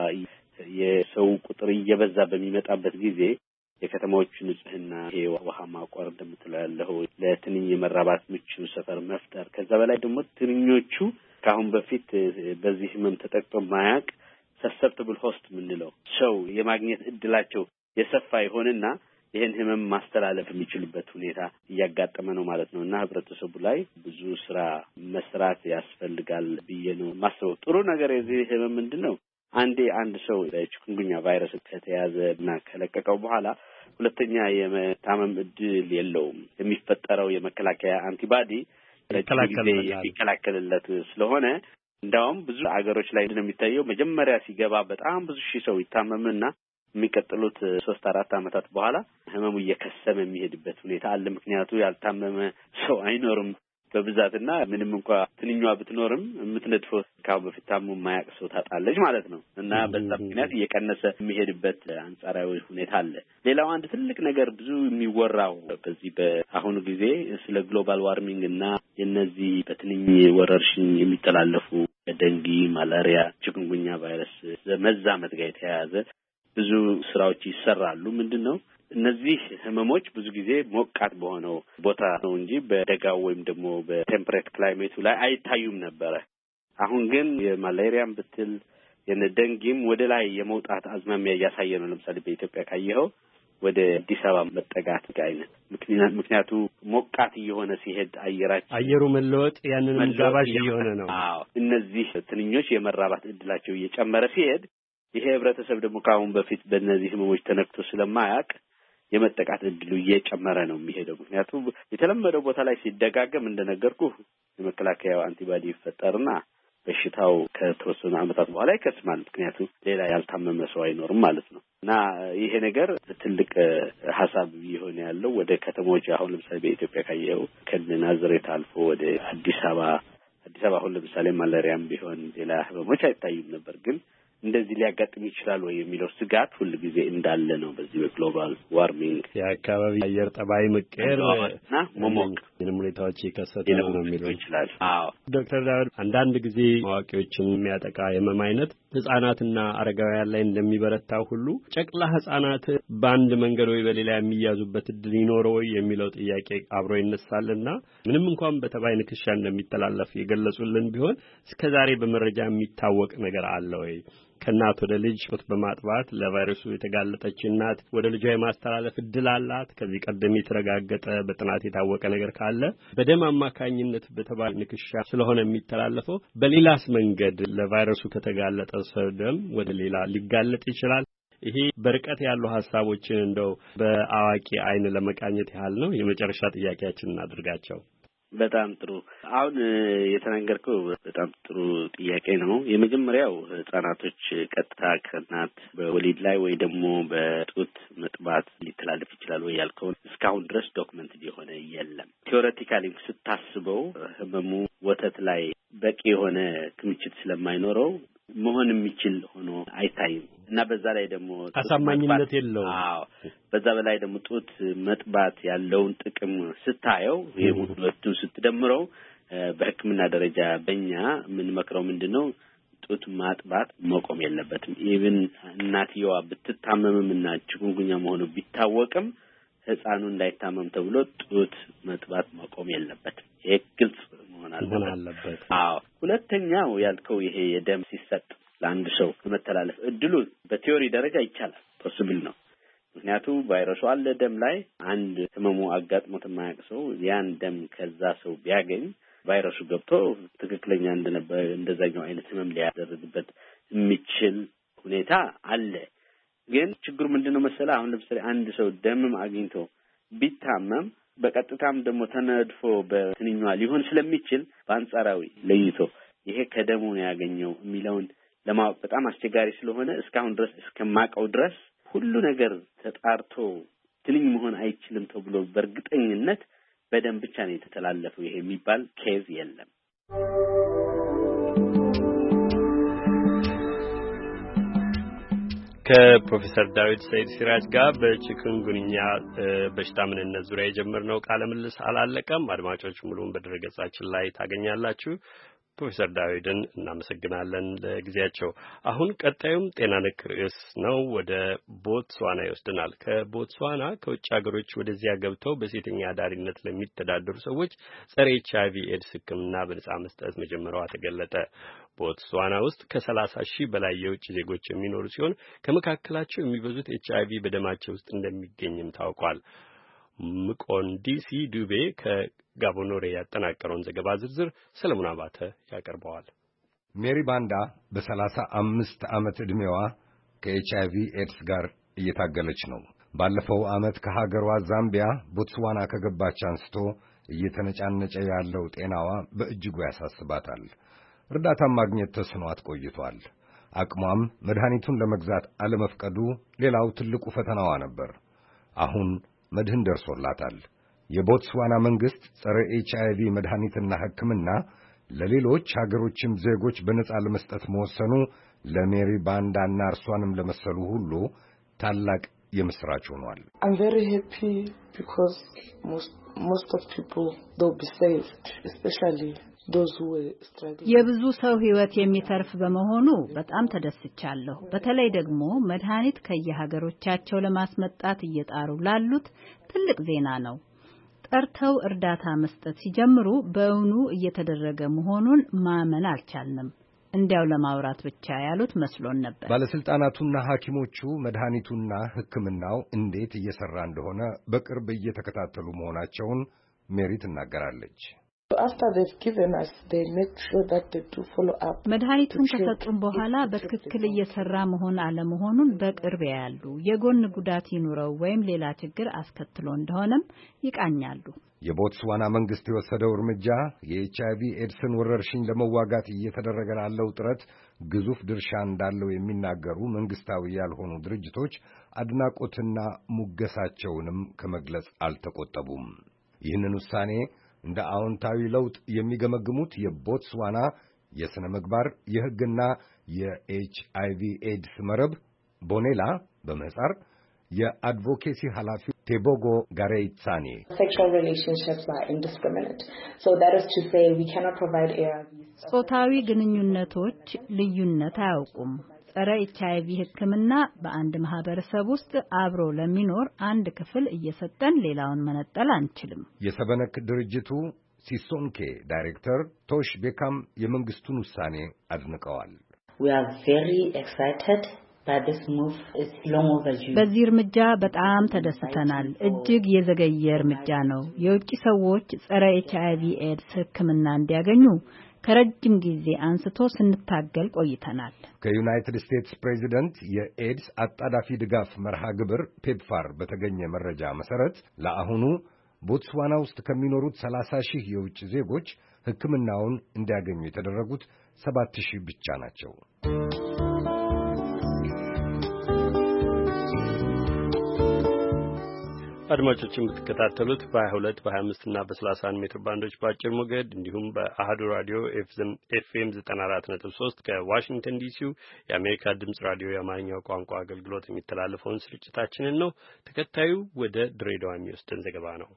የሰው ቁጥር እየበዛ በሚመጣበት ጊዜ የከተማዎቹ ንጽህና ይሄ ውሃ ማቋረጥ እንደምትለው ያለው ለትንኝ መራባት ምቹ ሰፈር መፍጠር ከዛ በላይ ደግሞ ትንኞቹ ካሁን በፊት በዚህ ህመም ተጠቅቶ ማያቅ ሰሰፕተብል ሆስት ምንለው ሰው የማግኘት እድላቸው የሰፋ ይሆንና ይሄን ህመም ማስተላለፍ የሚችልበት ሁኔታ እያጋጠመ ነው ማለት ነውና ህብረተሰቡ ላይ ብዙ ስራ መስራት ያስፈልጋል ብዬ ነው ማስበው። ጥሩ ነገር የዚህ ህመም ምንድነው አንዴ አንድ ሰው በቺኩንጉንያ ቫይረስ ከተያዘና ከለቀቀው በኋላ ሁለተኛ የመታመም እድል የለውም። የሚፈጠረው የመከላከያ አንቲባዲ ይከላከልለት ስለሆነ እንዳውም ብዙ አገሮች ላይ እንደሚታየው መጀመሪያ ሲገባ በጣም ብዙ ሺህ ሰው ይታመምና የሚቀጥሉት ሶስት አራት አመታት በኋላ ህመሙ እየከሰመ የሚሄድበት ሁኔታ አለ። ምክንያቱ ያልታመመ ሰው አይኖርም በብዛትና ምንም እንኳን ትንኛዋ ብትኖርም የምትነድፈው ካው በፊት ታሙ ማያቅ ሰው ታጣለች ማለት ነው እና በዛ ምክንያት እየቀነሰ የሚሄድበት አንጻራዊ ሁኔታ አለ። ሌላው አንድ ትልቅ ነገር ብዙ የሚወራው በዚህ በአሁኑ ጊዜ ስለ ግሎባል ዋርሚንግ እና የነዚህ በትንኝ ወረርሽኝ የሚተላለፉ ደንጊ፣ ማላሪያ፣ ቺኩንጉንያ ቫይረስ መዛመት ጋር የተያያዘ ብዙ ስራዎች ይሰራሉ። ምንድነው እነዚህ ህመሞች ብዙ ጊዜ ሞቃት በሆነው ቦታ ነው እንጂ በደጋው ወይም ደግሞ በቴምፕሬት ክላይሜቱ ላይ አይታዩም ነበር። አሁን ግን የማላሪያም ብትል የነደንጊም ወደ ላይ የመውጣት አዝማሚያ እያሳየ ነው። ለምሳሌ በኢትዮጵያ ካየኸው ወደ አዲስ አበባ መጠጋት አይነት ምክንያቱ ሞቃት እየሆነ ሲሄድ አየራችን አየሩ መለወጥ ያንንም ጋባዥ እየሆነ ነው። አዎ እነዚህ ትንኞች የመራባት እድላቸው እየጨመረ ሲሄድ ይሄ ህብረተሰብ ደግሞ ካሁን በፊት በእነዚህ ህመሞች ተነክቶ ስለማያቅ የመጠቃት እድሉ እየጨመረ ነው የሚሄደው። ምክንያቱም የተለመደው ቦታ ላይ ሲደጋገም እንደነገርኩ የመከላከያው አንቲባዲ ይፈጠርና በሽታው ከተወሰኑ አመታት በኋላ ይከስማል። ምክንያቱም ሌላ ያልታመመ ሰው አይኖርም ማለት ነው እና ይሄ ነገር ትልቅ ሐሳብ ይሆን ያለው ወደ ከተሞች አሁን ለምሳሌ በኢትዮጵያ ካየው ከናዝሬት አልፎ ወደ አዲስ አበባ አዲስ አበባ አሁን ለምሳሌ ማላሪያም ቢሆን ሌላ ህመሞች አይታዩም ነበር ግን እንደዚህ ሊያጋጥም ይችላል ወይ የሚለው ስጋት ሁሉ ጊዜ እንዳለ ነው። በዚህ በግሎባል ዋርሚንግ የአካባቢ አየር ጠባይ መቀየርና መሞቅ ምንም ሁኔታዎች ይከሰቱ ነው የሚለው ይችላል። አዎ ዶክተር ዳውድ አንዳንድ ጊዜ ማዋቂዎችን የሚያጠቃ የህመም አይነት ህጻናትና አረጋውያን ላይ እንደሚበረታው ሁሉ ጨቅላ ህጻናት በአንድ መንገድ ወይ በሌላ የሚያዙበት እድል ይኖረው ወይ የሚለው ጥያቄ አብሮ ይነሳልና ምንም እንኳን በተባይ ንክሻ እንደሚተላለፍ የገለጹልን ቢሆን እስከዛሬ በመረጃ የሚታወቅ ነገር አለ ወይ? ከእናት ወደ ልጅ ጡት በማጥባት ለቫይረሱ የተጋለጠች እናት ወደ ልጇ የማስተላለፍ እድል አላት? ከዚህ ቀደም የተረጋገጠ በጥናት የታወቀ ነገር ካለ በደም አማካኝነት በተባይ ንክሻ ስለሆነ የሚተላለፈው በሌላስ መንገድ ለቫይረሱ ከተጋለጠ ሰው ደም ወደ ሌላ ሊጋለጥ ይችላል? ይሄ በርቀት ያሉ ሐሳቦችን እንደው በአዋቂ አይን ለመቃኘት ያህል ነው። የመጨረሻ ጥያቄያችንን እናድርጋቸው። በጣም ጥሩ። አሁን የተናገርከው በጣም ጥሩ ጥያቄ ነው። የመጀመሪያው ህጻናቶች ቀጥታ ከእናት በወሊድ ላይ ወይ ደግሞ በጡት መጥባት ሊተላለፍ ይችላል ወይ ያልከው እስካሁን ድረስ ዶክመንትድ የሆነ የለም። ቲዮሬቲካሊ ስታስበው ህመሙ ወተት ላይ በቂ የሆነ ክምችት ስለማይኖረው መሆን የሚችል ሆኖ አይታይም። እና በዛ ላይ ደግሞ አሳማኝነት የለውም። አዎ በዛ በላይ ደግሞ ጡት መጥባት ያለውን ጥቅም ስታየው የሙሉቱን ስትደምረው በሕክምና ደረጃ በእኛ ምን መክረው ምንድነው ጡት ማጥባት መቆም የለበትም። ኢቭን እናትየዋ ብትታመምም እና ችግንጉኛ መሆኑ ቢታወቅም ህፃኑ እንዳይታመም ተብሎ ጡት መጥባት መቆም የለበትም። ይሄ ግልጽ መሆን አለበት። አዎ ሁለተኛው ያልከው ይሄ የደም ሲሰጥ ለአንድ ሰው ለመተላለፍ እድሉ በቲዮሪ ደረጃ ይቻላል፣ ፖሲብል ነው። ምክንያቱም ቫይረሱ አለ ደም ላይ አንድ ህመሙ አጋጥሞት የማያውቅ ሰው ያን ደም ከዛ ሰው ቢያገኝ ቫይረሱ ገብቶ ትክክለኛ እንደነበረ እንደዛኛው አይነት ህመም ሊያደርግበት የሚችል ሁኔታ አለ። ግን ችግሩ ምንድነው መሰለህ? አሁን ለምሳሌ አንድ ሰው ደምም አግኝቶ ቢታመም በቀጥታም ደግሞ ተነድፎ በትንኛ ሊሆን ስለሚችል በአንጻራዊ ለይቶ ይሄ ከደሙ ነው ያገኘው የሚለውን ለማወቅ በጣም አስቸጋሪ ስለሆነ እስካሁን ድረስ እስከማቀው ድረስ ሁሉ ነገር ተጣርቶ ትንኝ መሆን አይችልም ተብሎ በእርግጠኝነት በደም ብቻ ነው የተተላለፈው ይሄ የሚባል ኬዝ የለም። ከፕሮፌሰር ዳዊት ሰይድ ሲራጅ ጋር በቺኩንጉንያ በሽታ ምንነት ዙሪያ የጀመርነው ቃለ ምልልስ አላለቀም። አድማጮች ሙሉውን በድረገጻችን ላይ ታገኛላችሁ። ፕሮፌሰር ዳዊትን እናመሰግናለን ለጊዜያቸው። አሁን ቀጣዩም ጤና ነክ ርዕስ ነው። ወደ ቦትስዋና ይወስደናል። ከቦትስዋና ከውጭ ሀገሮች ወደዚያ ገብተው በሴተኛ አዳሪነት ለሚተዳደሩ ሰዎች ጸረ ኤች አይ ቪ ኤድስ ሕክምና በነጻ መስጠት መጀመሯ ተገለጠ። ቦትስዋና ውስጥ ከሰላሳ ሺህ በላይ የውጭ ዜጎች የሚኖሩ ሲሆን ከመካከላቸው የሚበዙት ኤች አይ ቪ በደማቸው ውስጥ እንደሚገኝም ታውቋል። ምቆንዲሲ ዱቤ ከጋቦኖሬ ያጠናቀረውን ዘገባ ዝርዝር ሰለሞን አባተ ያቀርበዋል። ሜሪ ባንዳ በሰላሳ አምስት ዓመት ዕድሜዋ ከኤች አይ ቪ ኤድስ ጋር እየታገለች ነው። ባለፈው ዓመት ከሀገሯ ዛምቢያ ቦትስዋና ከገባች አንስቶ እየተነጫነጨ ያለው ጤናዋ በእጅጉ ያሳስባታል። እርዳታም ማግኘት ተስኗት ቆይቷል። አቅሟም መድኃኒቱን ለመግዛት አለመፍቀዱ ሌላው ትልቁ ፈተናዋ ነበር። አሁን መድህን ደርሶላታል። የቦትስዋና መንግስት ጸረ ኤች አይ ቪ መድኃኒትና ሕክምና ለሌሎች ሀገሮችም ዜጎች በነጻ ለመስጠት መወሰኑ ለሜሪ ባንዳና እርሷንም ለመሰሉ ሁሉ ታላቅ የምስራች ሆኗል። I'm very happy because most most of people they'll be saved, especially those who were struggling. የብዙ ሰው ህይወት የሚተርፍ በመሆኑ በጣም ተደስቻለሁ። በተለይ ደግሞ መድኃኒት ከየሀገሮቻቸው ለማስመጣት እየጣሩ ላሉት ትልቅ ዜና ነው። ጠርተው እርዳታ መስጠት ሲጀምሩ በእውኑ እየተደረገ መሆኑን ማመን አልቻልንም። እንዲያው ለማውራት ብቻ ያሉት መስሎን ነበር። ባለስልጣናቱና ሐኪሞቹ መድኃኒቱና ሕክምናው እንዴት እየሰራ እንደሆነ በቅርብ እየተከታተሉ መሆናቸውን ሜሪ ትናገራለች። After they've given us, they make sure that they do follow up. መድኃኒቱን ከሰጡን በኋላ በትክክል እየሰራ መሆን አለመሆኑን በቅርብ ያያሉ። የጎን ጉዳት ይኑረው ወይም ሌላ ችግር አስከትሎ እንደሆነም ይቃኛሉ። የቦትስዋና መንግስት የወሰደው እርምጃ የኤች አይ ቪ ኤድስን ወረርሽኝ ለመዋጋት እየተደረገ ላለው ጥረት ግዙፍ ድርሻ እንዳለው የሚናገሩ መንግስታዊ ያልሆኑ ድርጅቶች አድናቆትና ሙገሳቸውንም ከመግለጽ አልተቆጠቡም። ይህንን ውሳኔ እንደ አዎንታዊ ለውጥ የሚገመግሙት የቦትስዋና የሥነ ምግባር የሕግና የኤች አይ ቪ ኤድስ መረብ ቦኔላ በምህጻር የአድቮኬሲ ኃላፊ ቴቦጎ ጋሬይትሳኒ Sexual relationships are indiscriminate. So that is to say we cannot provide A R Vs. ጾታዊ ግንኙነቶች ልዩነት አያውቁም። ጸረ ኤች አይ ቪ ሕክምና በአንድ ማህበረሰብ ውስጥ አብሮ ለሚኖር አንድ ክፍል እየሰጠን ሌላውን መነጠል አንችልም። የሰበነክ ድርጅቱ ሲሶንኬ ዳይሬክተር ቶሽ ቤካም የመንግስቱን ውሳኔ አድንቀዋል። We are very excited by this move. It's long overdue. በዚህ እርምጃ በጣም ተደስተናል። እጅግ የዘገየ እርምጃ ነው። የውጭ ሰዎች ጸረ ኤች አይ ቪ ኤድስ ሕክምና እንዲያገኙ ከረጅም ጊዜ አንስቶ ስንታገል ቆይተናል። ከዩናይትድ ስቴትስ ፕሬዚደንት የኤድስ አጣዳፊ ድጋፍ መርሃ ግብር ፔፕፋር በተገኘ መረጃ መሰረት ለአሁኑ ቦትስዋና ውስጥ ከሚኖሩት ሰላሳ ሺህ የውጭ ዜጎች ሕክምናውን እንዲያገኙ የተደረጉት ሰባት ሺህ ብቻ ናቸው። አድማጮች የምትከታተሉት በ22 በ25 እና በ31 ሜትር ባንዶች በአጭር ሞገድ እንዲሁም በአሃዱ ራዲዮ ኤፍኤም ዘጠና አራት ነጥብ ሶስት ከዋሽንግተን ዲሲው የአሜሪካ ድምጽ ራዲዮ የአማርኛው ቋንቋ አገልግሎት የሚተላለፈውን ስርጭታችንን ነው። ተከታዩ ወደ ድሬዳዋ የሚወስደን ዘገባ ነው።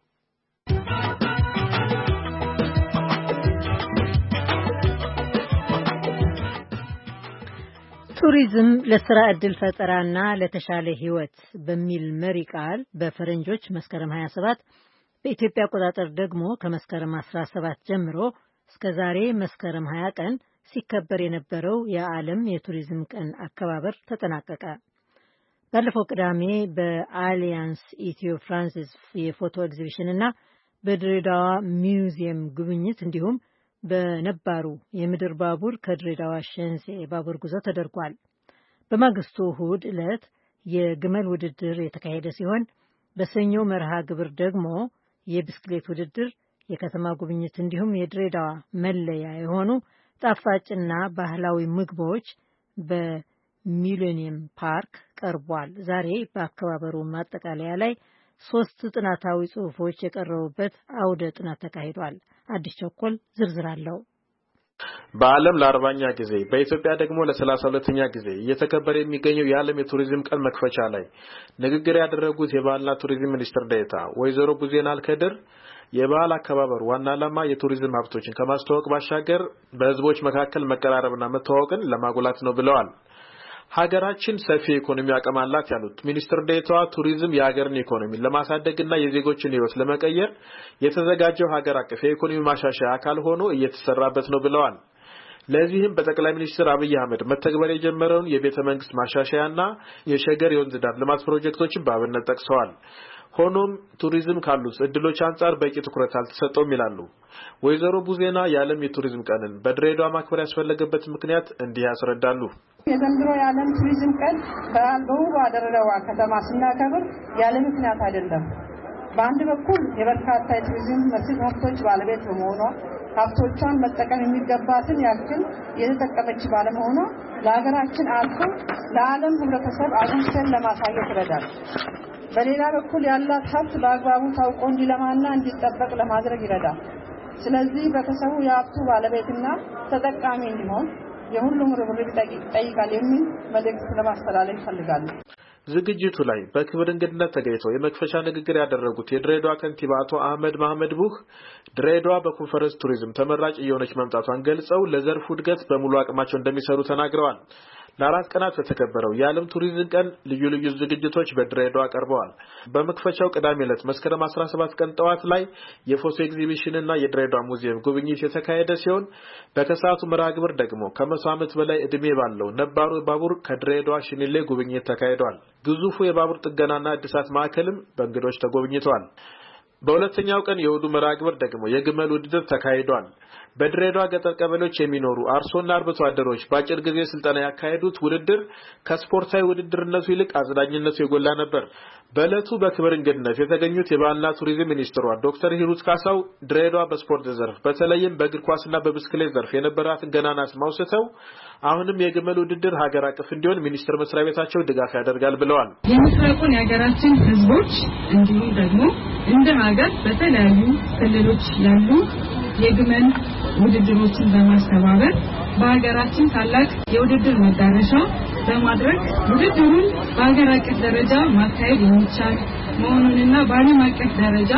ቱሪዝም ለስራ ዕድል ፈጠራና ለተሻለ ህይወት በሚል መሪ ቃል በፈረንጆች መስከረም ሀያ ሰባት በኢትዮጵያ አቆጣጠር ደግሞ ከመስከረም አስራ ሰባት ጀምሮ እስከ ዛሬ መስከረም ሀያ ቀን ሲከበር የነበረው የዓለም የቱሪዝም ቀን አከባበር ተጠናቀቀ። ባለፈው ቅዳሜ በአሊያንስ ኢትዮ ፍራንሲስ የፎቶ ኤግዚቢሽን እና በድሬዳዋ ሚውዚየም ጉብኝት እንዲሁም በነባሩ የምድር ባቡር ከድሬዳዋ ሸንሴ የባቡር ጉዞ ተደርጓል። በማግስቱ እሁድ ዕለት የግመል ውድድር የተካሄደ ሲሆን በሰኞ መርሃ ግብር ደግሞ የብስክሌት ውድድር፣ የከተማ ጉብኝት እንዲሁም የድሬዳዋ መለያ የሆኑ ጣፋጭና ባህላዊ ምግቦች በሚሌኒየም ፓርክ ቀርቧል። ዛሬ በአከባበሩ ማጠቃለያ ላይ ሶስት ጥናታዊ ጽሑፎች የቀረቡበት አውደ ጥናት ተካሂዷል። አዲስ ቸኮል ዝርዝር አለው። በዓለም ለአርባኛ ጊዜ በኢትዮጵያ ደግሞ ለሰላሳ ሁለተኛ ጊዜ እየተከበረ የሚገኘው የዓለም የቱሪዝም ቀን መክፈቻ ላይ ንግግር ያደረጉት የባህልና ቱሪዝም ሚኒስትር ዴኤታ ወይዘሮ ቡዜና አልከድር የባህል አከባበር ዋና ዓላማ የቱሪዝም ሀብቶችን ከማስተዋወቅ ባሻገር በህዝቦች መካከል መቀራረብና መተዋወቅን ለማጎላት ነው ብለዋል። ሀገራችን ሰፊ ኢኮኖሚ አቅም አላት ያሉት ሚኒስትር ዴኤታዋ ቱሪዝም የሀገርን ኢኮኖሚ ለማሳደግና የዜጎችን ህይወት ለመቀየር የተዘጋጀው ሀገር አቀፍ የኢኮኖሚ ማሻሻያ አካል ሆኖ እየተሰራበት ነው ብለዋል። ለዚህም በጠቅላይ ሚኒስትር አብይ አህመድ መተግበር የጀመረውን የቤተ መንግስት ማሻሻያና የሸገር የወንዝ ዳር ልማት ፕሮጀክቶችን በአብነት ጠቅሰዋል። ሆኖም ቱሪዝም ካሉት እድሎች አንጻር በቂ ትኩረት አልተሰጠውም ይላሉ። ወይዘሮ ቡዜና የዓለም የቱሪዝም ቀንን በድሬዳዋ ማክበር ያስፈለገበት ምክንያት እንዲህ ያስረዳሉ። የዘንድሮ የዓለም ቱሪዝም ቀን በውብ ድሬዳዋ ከተማ ስናከብር ያለ ምክንያት አይደለም። በአንድ በኩል የበርካታ የቱሪዝም መስህብ ሀብቶች ባለቤት በመሆኗ ሀብቶቿን መጠቀም የሚገባትን ያክል የተጠቀመች ባለመሆኗ ለሀገራችን አልፎ ለዓለም ህብረተሰብ አጉልተን ለማሳየት ይረዳል። በሌላ በኩል ያላት ሀብት በአግባቡ ታውቆ እንዲለማና እንዲጠበቅ ለማድረግ ይረዳል። ስለዚህ ህብረተሰቡ የሀብቱ ባለቤትና ተጠቃሚ እንዲሆን የሁሉም ርብርብ ይጠይቃል የሚል መልእክት ለማስተላለፍ ይፈልጋሉ። ዝግጅቱ ላይ በክብር እንግድነት ተገኝተው የመክፈቻ ንግግር ያደረጉት የድሬዳዋ ከንቲባ አቶ አህመድ መሐመድ ቡህ ድሬዳዋ በኮንፈረንስ ቱሪዝም ተመራጭ እየሆነች መምጣቷን ገልጸው ለዘርፉ እድገት በሙሉ አቅማቸው እንደሚሰሩ ተናግረዋል። ለአራት ቀናት በተከበረው የዓለም ቱሪዝም ቀን ልዩ ልዩ ዝግጅቶች በድሬዳዋ ቀርበዋል። በመክፈቻው ቅዳሜ ዕለት መስከረም አስራ ሰባት ቀን ጠዋት ላይ የፎቶ ኤግዚቢሽን እና የድሬዳዋ ሙዚየም ጉብኝት የተካሄደ ሲሆን በከሰዓቱ መርሃ ግብር ደግሞ ከመቶ ዓመት በላይ እድሜ ባለው ነባሩ ባቡር ከድሬዳዋ ሽኒሌ ጉብኝት ተካሂዷል። ግዙፉ የባቡር ጥገናና እድሳት ማዕከልም በእንግዶች ተጎብኝቷል። በሁለተኛው ቀን የውዱ መርሃ ግብር ደግሞ የግመል ውድድር ተካሂዷል። በድሬዳዋ ገጠር ቀበሌዎች የሚኖሩ አርሶና አርብቶ አደሮች በአጭር ጊዜ ስልጠና ያካሄዱት ውድድር ከስፖርታዊ ውድድርነቱ ይልቅ አዝናኝነቱ የጎላ ነበር። በዕለቱ በክብር እንግድነት የተገኙት የባህልና ቱሪዝም ሚኒስትሯ ዶክተር ሂሩት ካሳው ድሬዳዋ በስፖርት ዘርፍ በተለይም በእግር ኳስና በብስክሌት ዘርፍ የነበራትን ገናና ስም አውስተው አሁንም የግመል ውድድር ሀገር አቀፍ እንዲሆን ሚኒስቴር መስሪያ ቤታቸው ድጋፍ ያደርጋል ብለዋል። የምስራቁን የሀገራችን ህዝቦች እንዲሁም ደግሞ እንደ ሀገር በተለያዩ ክልሎች ያሉ የግመል ውድድሮችን በማስተባበር በሀገራችን ታላቅ የውድድር መዳረሻ በማድረግ ውድድሩን በሀገር አቀፍ ደረጃ ማካሄድ የሚቻል መሆኑንና በዓለም አቀፍ ደረጃ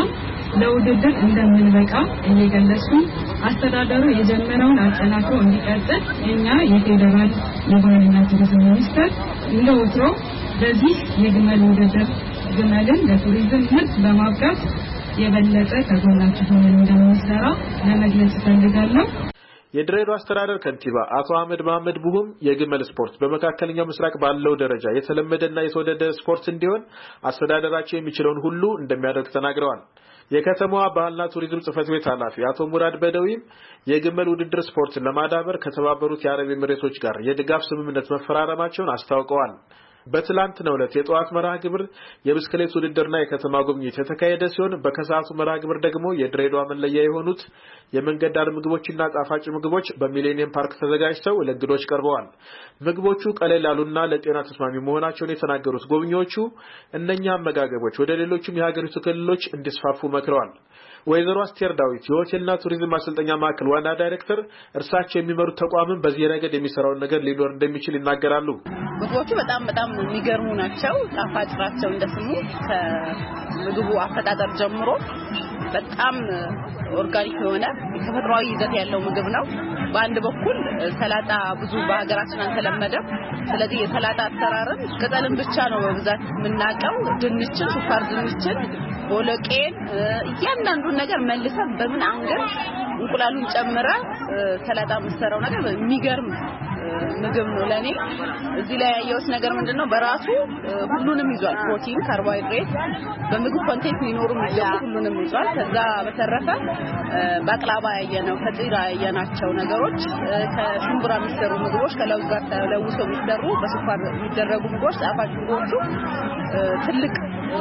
ለውድድር እንደምንበቃ እየገለጹ አስተዳደሩ የጀመረውን አጠናክሮ እንዲቀጥል እኛ የፌዴራል የባህልና ቱሪዝም ሚኒስቴር እንደ ወትሮ በዚህ የግመል ውድድር ግመልን ለቱሪዝም ምርት በማብቃት የበለጠ ከጎናችሁ ሆነን እንደምንሰራ ለመግለጽ እፈልጋለሁ። የድሬዳዋ አስተዳደር ከንቲባ አቶ አህመድ መሐመድ ቡሁም የግመል ስፖርት በመካከለኛው ምስራቅ ባለው ደረጃ የተለመደና የተወደደ ስፖርት እንዲሆን አስተዳደራቸው የሚችለውን ሁሉ እንደሚያደርግ ተናግረዋል። የከተማዋ ባህልና ቱሪዝም ጽሕፈት ቤት ኃላፊ አቶ ሙራድ በደዊም የግመል ውድድር ስፖርትን ለማዳበር ከተባበሩት የአረብ ኤሚሬቶች ጋር የድጋፍ ስምምነት መፈራረማቸውን አስታውቀዋል። በትላንትናው ዕለት የጠዋት መርሃ ግብር የብስክሌት ውድድርና የከተማ ጉብኝት የተካሄደ ሲሆን በከሰዓቱ መርሃ ግብር ደግሞ የድሬዳዋ መለያ የሆኑት የመንገድ ዳር ምግቦችና ጣፋጭ ምግቦች በሚሌኒየም ፓርክ ተዘጋጅተው ለእንግዶች ቀርበዋል። ምግቦቹ ቀለል ያሉና ለጤና ተስማሚ መሆናቸውን የተናገሩት ጎብኚዎቹ እነኛ አመጋገቦች ወደ ሌሎችም የሀገሪቱ ክልሎች እንዲስፋፉ መክረዋል። ወይዘሮ አስቴር ዳዊት የሆቴልና ቱሪዝም ማሰልጠኛ ማዕከል ዋና ዳይሬክተር እርሳቸው የሚመሩት ተቋምን በዚህ ረገድ የሚሰራው ነገር ሊኖር እንደሚችል ይናገራሉ። ምግቦቹ በጣም በጣም የሚገርሙ ናቸው። ጣፋጭ ናቸው። እንደስሙ ከምግቡ አፈጣጠር ጀምሮ በጣም ኦርጋኒክ የሆነ ተፈጥሯዊ ይዘት ያለው ምግብ ነው። በአንድ በኩል ሰላጣ ብዙ በሀገራችን አልተለመደም። ስለዚህ የሰላጣ አሰራርን ቅጠልን ብቻ ነው በብዛት የምናውቀው። ድንችን፣ ሱፋር ድንችን፣ ቦለቄን እያንዳንዱን ነገር መልሰን በምን አንገር እንቁላሉን ጨምራ ሰላጣ መስራው ነገር የሚገርም ምግብ ነው። ለኔ እዚህ ላይ ያየሁት ነገር ምንድነው በራሱ ሁሉንም ይዟል። ፕሮቲን፣ ካርቦሃይድሬት በምግብ ኮንቴንት ሊኖሩ የሚችሉ ሁሉንም ይዟል። ከዛ በተረፈ ባቅላባ ያየነው ከጥራ ያየናቸው ነገሮች ከሽምብራ የሚሰሩ ምግቦች ከለውዝ ጋር ተለውሰው የሚሰሩ በስኳር የሚደረጉ ምግቦች ጣፋጭ ምግቦች ትልቅ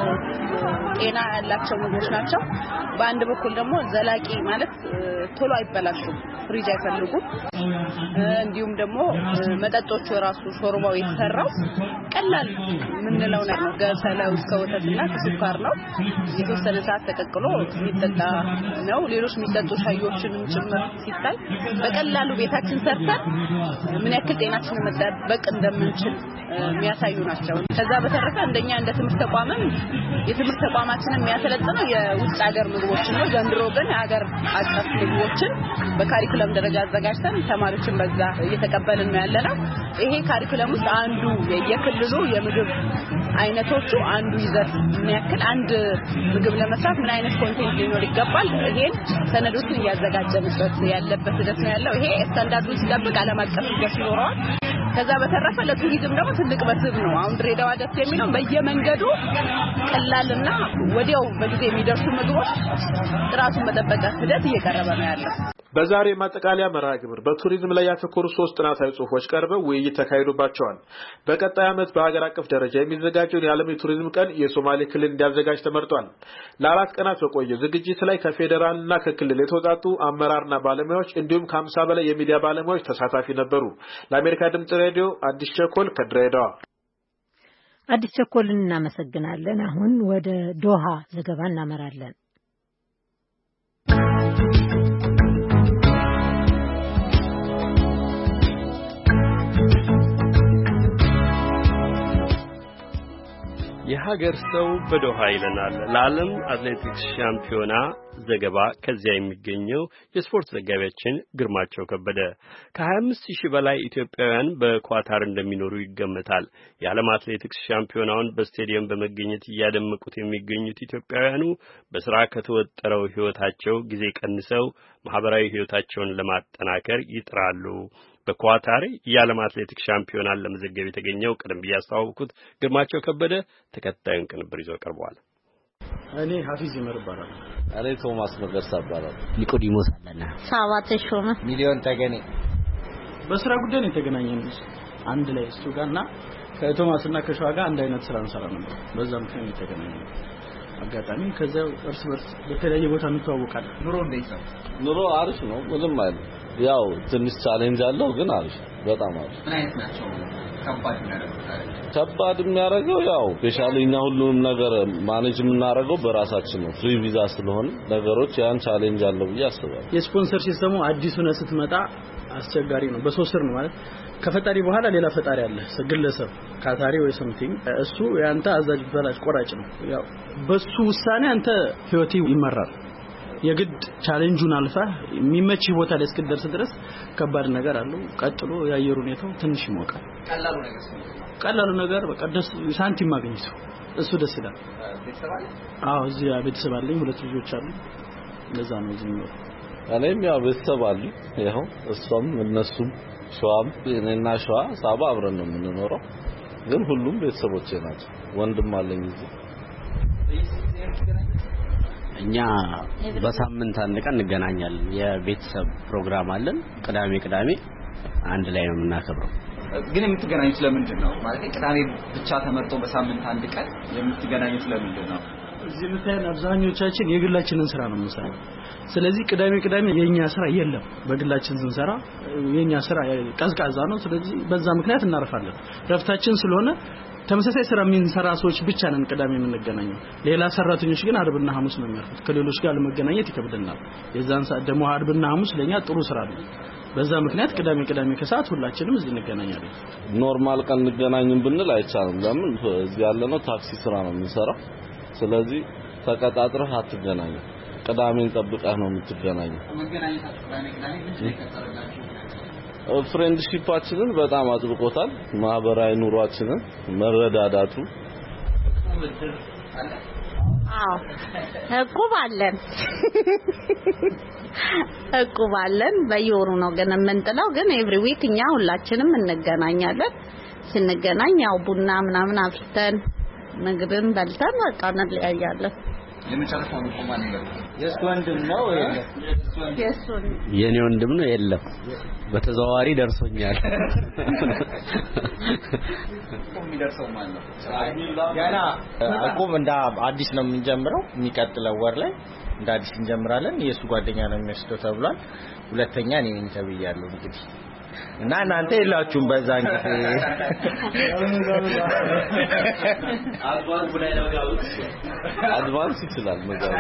ጤና ያላቸው ምግቦች ናቸው። በአንድ በኩል ደግሞ ዘላቂ ማለት ቶሎ አይበላሹም፣ ፍሪጅ አይፈልጉም። እንዲሁም ደግሞ መጠጦቹ ራሱ ሾርባው የተሰራው ቀላል ምንለው ነው ገሰለው እስከ ወተትና ከስኳር ነው። የተወሰነ ሰዓት ተቀቅሎ የሚጠጣ ነው። ሌሎች የሚጠጡ ሻዮችንም ጭምር ሲታይ በቀላሉ ቤታችን ሰርተን ምን ያክል ጤናችንን መጠበቅ እንደምንችል የሚያሳዩ ናቸው። ከዛ በተረፈ እንደኛ እንደ ትምህርት ተቋምም የትምህርት ተቋማችንን የሚያሰለጥነው የውጭ ሀገር ምግቦችን ነው። ዘንድሮ ግን ሀገር አቀፍ ምግቦችን በካሪኩለም ደረጃ አዘጋጅተን ተማሪዎችን በዛ እየተቀበልን ነው ያለነው። ይሄ ካሪኩለም ውስጥ አንዱ የክልሉ የምግብ አይነቶቹ አንዱ ይዘት ምን ያክል አንድ ምግብ ለመስራት ምን አይነት ኮንቴንት ሊኖር ይገባል ይሄን ሰነዶችን እያዘጋጀንበት ያለበት ሂደት ነው ያለው። ይሄ ስታንዳርዱን ሲጠብቅ ዓለም አቀፍ ይዘት ይኖረዋል። ከዛ በተረፈ ለቱሪዝም ደግሞ ትልቅ መስህብ ነው። አሁን ድሬዳዋ ደስ የሚለው በየመንገዱ ቀላልና ወዲያው በጊዜ የሚደርሱ ምግቦች ጥራቱን መጠበቅ ሂደት እየቀረበ ነው ያለው። በዛሬ ማጠቃለያ መርሃ ግብር በቱሪዝም ላይ ያተኮሩ ሶስት ጥናታዊ ጽሁፎች ቀርበው ውይይት ተካሂዶባቸዋል። በቀጣይ ዓመት በሀገር አቀፍ ደረጃ የሚዘጋጀውን የዓለም የቱሪዝም ቀን የሶማሌ ክልል እንዲያዘጋጅ ተመርጧል። ለአራት ቀናት በቆየ ዝግጅት ላይ ከፌዴራልና ከክልል የተውጣጡ አመራርና ባለሙያዎች እንዲሁም ከሀምሳ በላይ የሚዲያ ባለሙያዎች ተሳታፊ ነበሩ። ለአሜሪካ ድምጽ ሬዲዮ አዲስ ቸኮል ከድሬዳዋ። አዲስ ቸኮልን እናመሰግናለን። አሁን ወደ ዶሃ ዘገባ እናመራለን። የሀገር ሰው በዶሃ ይለናል። ለዓለም አትሌቲክስ ሻምፒዮና ዘገባ ከዚያ የሚገኘው የስፖርት ዘጋቢያችን ግርማቸው ከበደ ከሀያ አምስት ሺህ በላይ ኢትዮጵያውያን በኳታር እንደሚኖሩ ይገመታል። የዓለም አትሌቲክስ ሻምፒዮናውን በስቴዲየም በመገኘት እያደመቁት የሚገኙት ኢትዮጵያውያኑ በስራ ከተወጠረው ህይወታቸው ጊዜ ቀንሰው ማህበራዊ ህይወታቸውን ለማጠናከር ይጥራሉ። በኳታር የዓለም አትሌቲክስ ሻምፒዮናን ለመዘገብ የተገኘው ቀደም ብዬ አስተዋወቅኩት ግርማቸው ከበደ ተከታዩን ቅንብር ይዞ ቀርቧል። እኔ ሀፊዝ ይመርባራል። እኔ ቶማስ መገርሳ እባላለሁ። ኒቆዲሞስ አለና ሳባት ሾመ ሚሊዮን ተገኔ በስራ ጉዳይ ነው የተገናኘነው አንድ ላይ እሱ ጋርና ከቶማስና ከሸዋ ጋር አንድ አይነት ስራ እንሰራ ነበር። በዛ ምክንያት የተገናኘነው አጋጣሚ ከዛው እርስ በርስ በተለያየ ቦታ እንተዋወቃለን። ኑሮ እንዴት ነው? ኑሮ አሪፍ ነው። ምንም አይደለም። ያው ትንሽ ቻሌንጅ አለው ግን አሪፍ በጣም አሪፍ። ምን አይነት ናቸው ከባድ የሚያደርጉት? ከባድ የሚያደርገው ያው ስፔሻሊኛ ሁሉንም ነገር ማኔጅ የምናደርገው በራሳችን ነው። ፍሪ ቪዛ ስለሆነ ነገሮች ያን ቻሌንጅ አለው ብዬ አስባለሁ። የስፖንሰር ሲስተሙ አዲሱ ነው ስትመጣ አስቸጋሪ ነው። በሶስት ስር ነው ማለት ከፈጣሪ በኋላ ሌላ ፈጣሪ አለ ግለሰብ ካታሪ ወይ ሰምቲንግ እሱ ያንተ አዛዥ በላጭ ቆራጭ ነው። ያው በሱ ውሳኔ አንተ ህይወት ይመራል። የግድ ቻሌንጁን አልፋ የሚመች ቦታ ላይ እስክደርስ ድረስ ከባድ ነገር አለው። ቀጥሎ ያየሩ ሁኔታው ትንሽ ይሞቃል። ቀላሉ ነገር ቀላሉ ነገር በቃ ደስ ሳንቲም ማግኘት እሱ ደስ ይላል። ቤተሰብ አለ? አዎ እዚህ ቤተሰብ አለኝ። ሁለት ልጆች አሉ። ለዛ ነው እዚህ ነው። እኔም ያው ቤተሰብ አለ። ይሄው እሷም እነሱም ሸዋም እኔና ሸዋ ሳባ አብረን ነው የምንኖረው። ግን ሁሉም ቤተሰቦቼ ናቸው። ወንድም አለኝ እዚህ። እኛ በሳምንት አንድ ቀን እንገናኛለን። የቤተሰብ ፕሮግራም አለን። ቅዳሜ ቅዳሜ አንድ ላይ ነው የምናከብረው። ግን የምትገናኙት ለምንድን ነው ማለት ቅዳሜ ብቻ ተመርጦ በሳምንት አንድ ቀን የምትገናኙት ለምንድን ነው? እዚህ ምታየን አብዛኞቻችን የግላችንን ስራ ነው የምንሰራው። ስለዚህ ቅዳሜ ቅዳሜ የኛ ስራ የለም። በግላችን ስንሰራ የኛ ስራ ቀዝቃዛ ነው። ስለዚህ በዛ ምክንያት እናርፋለን። ረፍታችን ስለሆነ ተመሳሳይ ስራ የምንሰራ ሰዎች ብቻ ነን ቅዳሜ የምንገናኘው። ሌላ ሰራተኞች ግን አርብና ሐሙስ ነው የሚያርፉት። ከሌሎች ጋር ለመገናኘት ይከብደናል። የዛን ሰዓት ደግሞ አርብና ሐሙስ ለኛ ጥሩ ስራ ነው። በዛ ምክንያት ቅዳሜ ቅዳሜ ከሰዓት ሁላችንም እዚህ እንገናኛለን። ኖርማል ቀን እንገናኝም ብንል አይቻልም። ለምን እዚህ ያለነው ታክሲ ስራ ነው የምንሰራው። ስለዚህ ተቀጣጥረህ አትገናኝም። ቅዳሜን ጠብቀህ ነው የምትገናኘው። መገናኘታችሁ ቅዳሜ ቅዳሜ ምንድን ነው የቀጠረላችሁ? ፍሬንድሺፓችንን በጣም አጥብቆታል። ማህበራዊ ኑሯችንን መረዳዳቱ አዎ እቁብ አለን እቁብ አለን በየወሩ ነው ግን የምንጥለው ግን ኤቭሪ ዊክ እኛ ሁላችንም እንገናኛለን። ስንገናኝ ያው ቡና ምናምን አፍርተን ምግብን በልተን በቃ እንለያያለን። የመጨረሻው ነው ማን ነው? የሱ ወንድም ነው የለም? የሱ የኔ ወንድም ነው የለም። በተዘዋዋሪ ደርሶኛል። ቆም ይደርሰው ማለት ነው። ገና አቁም እንደ አዲስ ነው የምንጀምረው። የሚቀጥለው ወር ላይ እንደ አዲስ እንጀምራለን። የሱ ጓደኛ ነው የሚወስደው ተብሏል። ሁለተኛ እኔ ነኝ ተብያለሁ እንግዲህ እና እናንተ የላችሁም በዛ እንግዲህ አድቫንስ ላይ ነው ያሉት። አድቫንስ ይችላል መጋቢ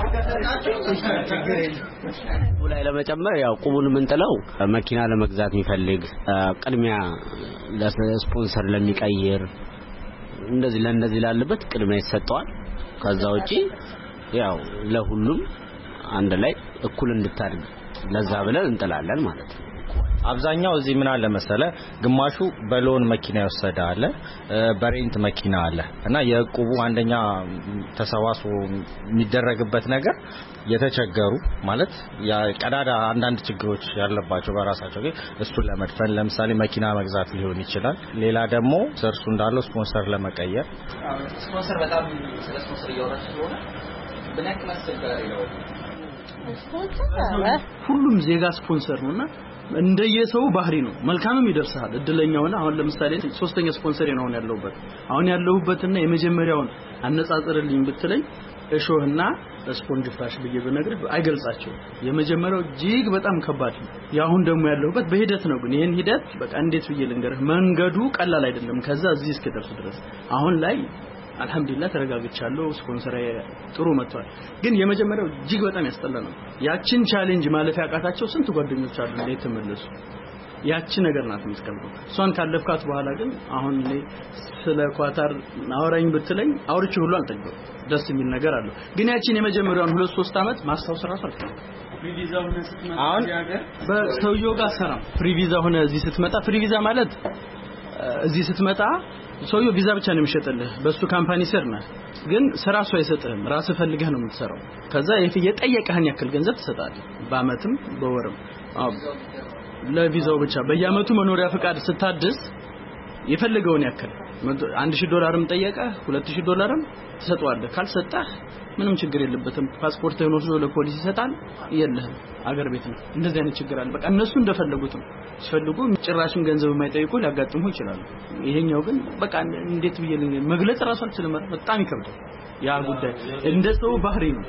ላይ ለመጨመር ያው ቁቡን ምንጥለው መኪና ለመግዛት የሚፈልግ ቅድሚያ ለስፖንሰር ለሚቀይር እንደዚህ ለእንደዚህ ላለበት ቅድሚያ ይሰጣል። ከዛ ውጪ ያው ለሁሉም አንድ ላይ እኩል እንድታድግ ለዛ ብለን እንጥላለን ማለት ነው። አብዛኛው እዚህ ምን አለ መሰለ ግማሹ በሎን መኪና ይወሰዳል በሬንት መኪና አለ እና የቁቡ አንደኛ ተሰዋስቦ የሚደረግበት ነገር የተቸገሩ ማለት ያ ቀዳዳ አንዳንድ ችግሮች ያለባቸው በራሳቸው ግን እሱን ለመድፈን ለምሳሌ መኪና መግዛት ሊሆን ይችላል። ሌላ ደግሞ ሰርሱ እንዳለው ስፖንሰር ለመቀየር ስፖንሰር በጣም ስለ ስፖንሰር እያወራች ስለሆነ በነክ ማስተጋሪ ነው። ሁሉም ዜጋ ስፖንሰር ነውና እንደየሰው ባህሪ ነው። መልካምም ይደርሳል እድለኛውና አሁን ለምሳሌ ሶስተኛ ስፖንሰር ነው ያለውበት አሁን ያለውበትና የመጀመሪያውን አነጻጽርልኝ ብትለኝ እሾህና ስፖንጅ ፍራሽ ብዬ በነገር አይገልጻቸው። የመጀመሪያው ጂግ በጣም ከባድ ነው። ያሁን ደግሞ ያለውበት በሂደት ነው። ግን ይሄን ሂደት በቃ እንዴት ብዬ ልንገርህ መንገዱ ቀላል አይደለም። ከዛ እዚህ እስከደርሱ ድረስ አሁን ላይ አልহামዱሊላህ ተረጋግቻለሁ። ስፖንሰር ጥሩ መጥቷል። ግን የመጀመሪያው ጂግ በጣም ያስጠላ ነው። ያችን ቻሌንጅ ማለፍ ያቃታቸው ስንት ጓደኞች አሉ እንዴት ተመለሱ። ያቺ ነገር ናት የምትከብደው። እሷን ካለፍካት በኋላ ግን አሁን እኔ ስለ ኳታር አወራኝ ብትለኝ አውርቼ ሁሉ አልጠግበው ደስ የሚል ነገር አለ። ግን ያቺን የመጀመሪያውን ሁለት ሶስት አመት ማስታወስ ራሱ አልቻልኩም። ፍሪቪዛ ሆነ ስትመጣ አሁን በሰውየው ጋር ሰራ ፍሪቪዛ ሆነ እዚህ ስትመጣ ፍሪቪዛ ማለት እዚህ ስትመጣ ሰውየው ቪዛ ብቻ ነው የሚሸጥልህ በሱ ካምፓኒ ስር ነህ። ግን ስራ ሰው አይሰጥህም ራስህ ፈልገህ ነው የምትሰራው። ከዛ የጠየቀህን ያክል ገንዘብ ትሰጣለህ በአመትም በወርም። አዎ ለቪዛው ብቻ በየአመቱ መኖሪያ ፍቃድ ስታድስ የፈለገውን ያክል አንድ ሺህ ዶላርም ጠየቀ ሁለት ሺህ ዶላርም ትሰጣለህ። ካልሰጣህ ምንም ችግር የለበትም። ፓስፖርትህን ወስዶ ለፖሊስ ይሰጣል የለህም አገር ቤት ነው። እንደዚህ አይነት ችግር አለ። በቃ እነሱ እንደፈለጉት ነው። ሲፈልጉ ጭራሽም ገንዘብ የማይጠይቁ ሊያጋጥሙ ይችላል። ይሄኛው ግን በቃ እንዴት ብዬ መግለጽ ራሱ አልችልም። በጣም ይከብዳል። ያ ጉዳይ እንደ ሰው ባህሪ ነው።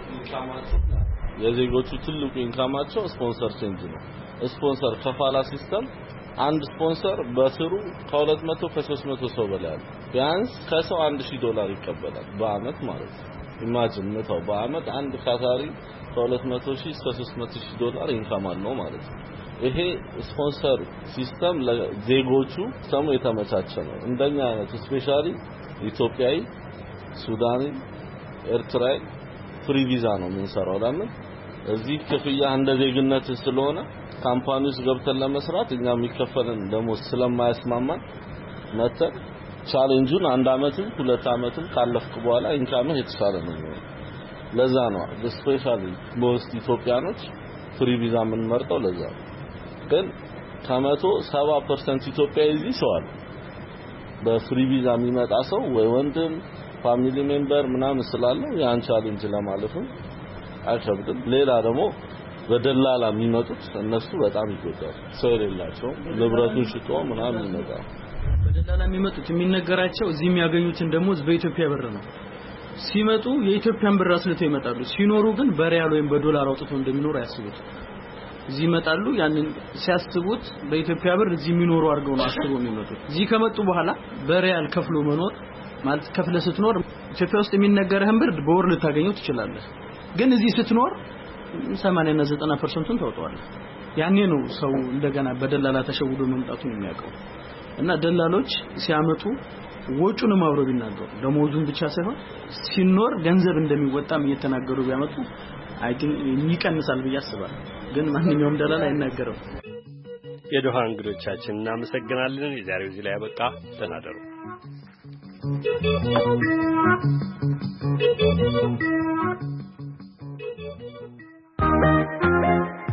የዜጎቹ ትልቁ ኢንካማቸው ስፖንሰር ቼንጅ ነው። ስፖንሰር ከፋላ ሲስተም አንድ ስፖንሰር በስሩ ከሁለት መቶ ከሶስት መቶ ሰው በላይ አለ። ቢያንስ ከሰው አንድ ሺህ ዶላር ይቀበላል በአመት ማለት ነው። ኢማጂን ነው በአመት አንድ ካታሪ ከሁለት መቶ ሺህ እስከ ሶስት መቶ ሺህ ዶላር ኢንካም አለው ማለት ነው። ይሄ ስፖንሰር ሲስተም ለዜጎቹ ሰሙ የተመቻቸ ነው። እንደኛ አይነት ስፔሻሊ ኢትዮጵያዊ፣ ሱዳኒ፣ ኤርትራዊ ፍሪ ቪዛ ነው የምንሰራው። ለምን እዚህ ክፍያ እንደ ዜግነት ስለሆነ ካምፓኒውስ ገብተን ለመስራት እኛ የሚከፈልን ደሞዝ ስለማያስማማን መተን ቻሌንጁን አንድ አመትም ሁለት አመትም ካለፍክ በኋላ ኢንካምህ የተሻለ ነው። ለዛ ነው ስፔሻሊ ሞስት ኢትዮጵያኖች ፍሪ ቪዛ ምን መርጠው ለዛ ነው። ግን ከመቶ ሰባ ፐርሰንት ኢትዮጵያዊ እዚህ ሰው አለ። በፍሪ ቪዛ የሚመጣ ሰው ወይ ወንድም ፋሚሊ ሜምበር ምናምን ስላለው ያን ቻሌንጅ ለማለፍም አይከብድም። ሌላ ደግሞ በደላላ የሚመጡት እነሱ በጣም ይጎዳሉ። ሰው የሌላቸው ንብረቱን ሽጦ ምናምን ይመጣል። በደላላ የሚመጡት የሚነገራቸው እዚህ የሚያገኙትን ደሞዝ በኢትዮጵያ ብር ነው። ሲመጡ የኢትዮጵያን ብር አስልተው ይመጣሉ። ሲኖሩ ግን በሪያል ወይም በዶላር አውጥተው እንደሚኖሩ ያስቡት። እዚህ ይመጣሉ ያንን ሲያስቡት በኢትዮጵያ ብር እዚህ የሚኖሩ አድርገው ነው አስበው የሚመጡት። እዚህ ከመጡ በኋላ በሪያል ከፍሎ መኖር ማለት ከፍለ ስትኖር ኢትዮጵያ ውስጥ የሚነገርህን ብር በወር ልታገኘው ትችላለህ። ግን እዚህ ስትኖር ሰማንያ እና ዘጠና ፐርሰንት ታወጣዋለህ። ያኔ ነው ሰው እንደገና በደላላ ተሸውዶ መምጣቱን የሚያውቀው። እና ደላሎች ሲያመጡ ወጪውንም አብረው ቢናገሩ ደሞዙን ብቻ ሳይሆን ሲኖር ገንዘብ እንደሚወጣም እየተናገሩ ቢያመጡ አይ ቲንክ ይቀንሳል ብዬ አስባለሁ። ግን ማንኛውም ደላላ አይናገርም። የዶሃ እንግዶቻችን እናመሰግናለን። የዛሬው እዚህ ላይ ያበቃ። ደህና ደሩ።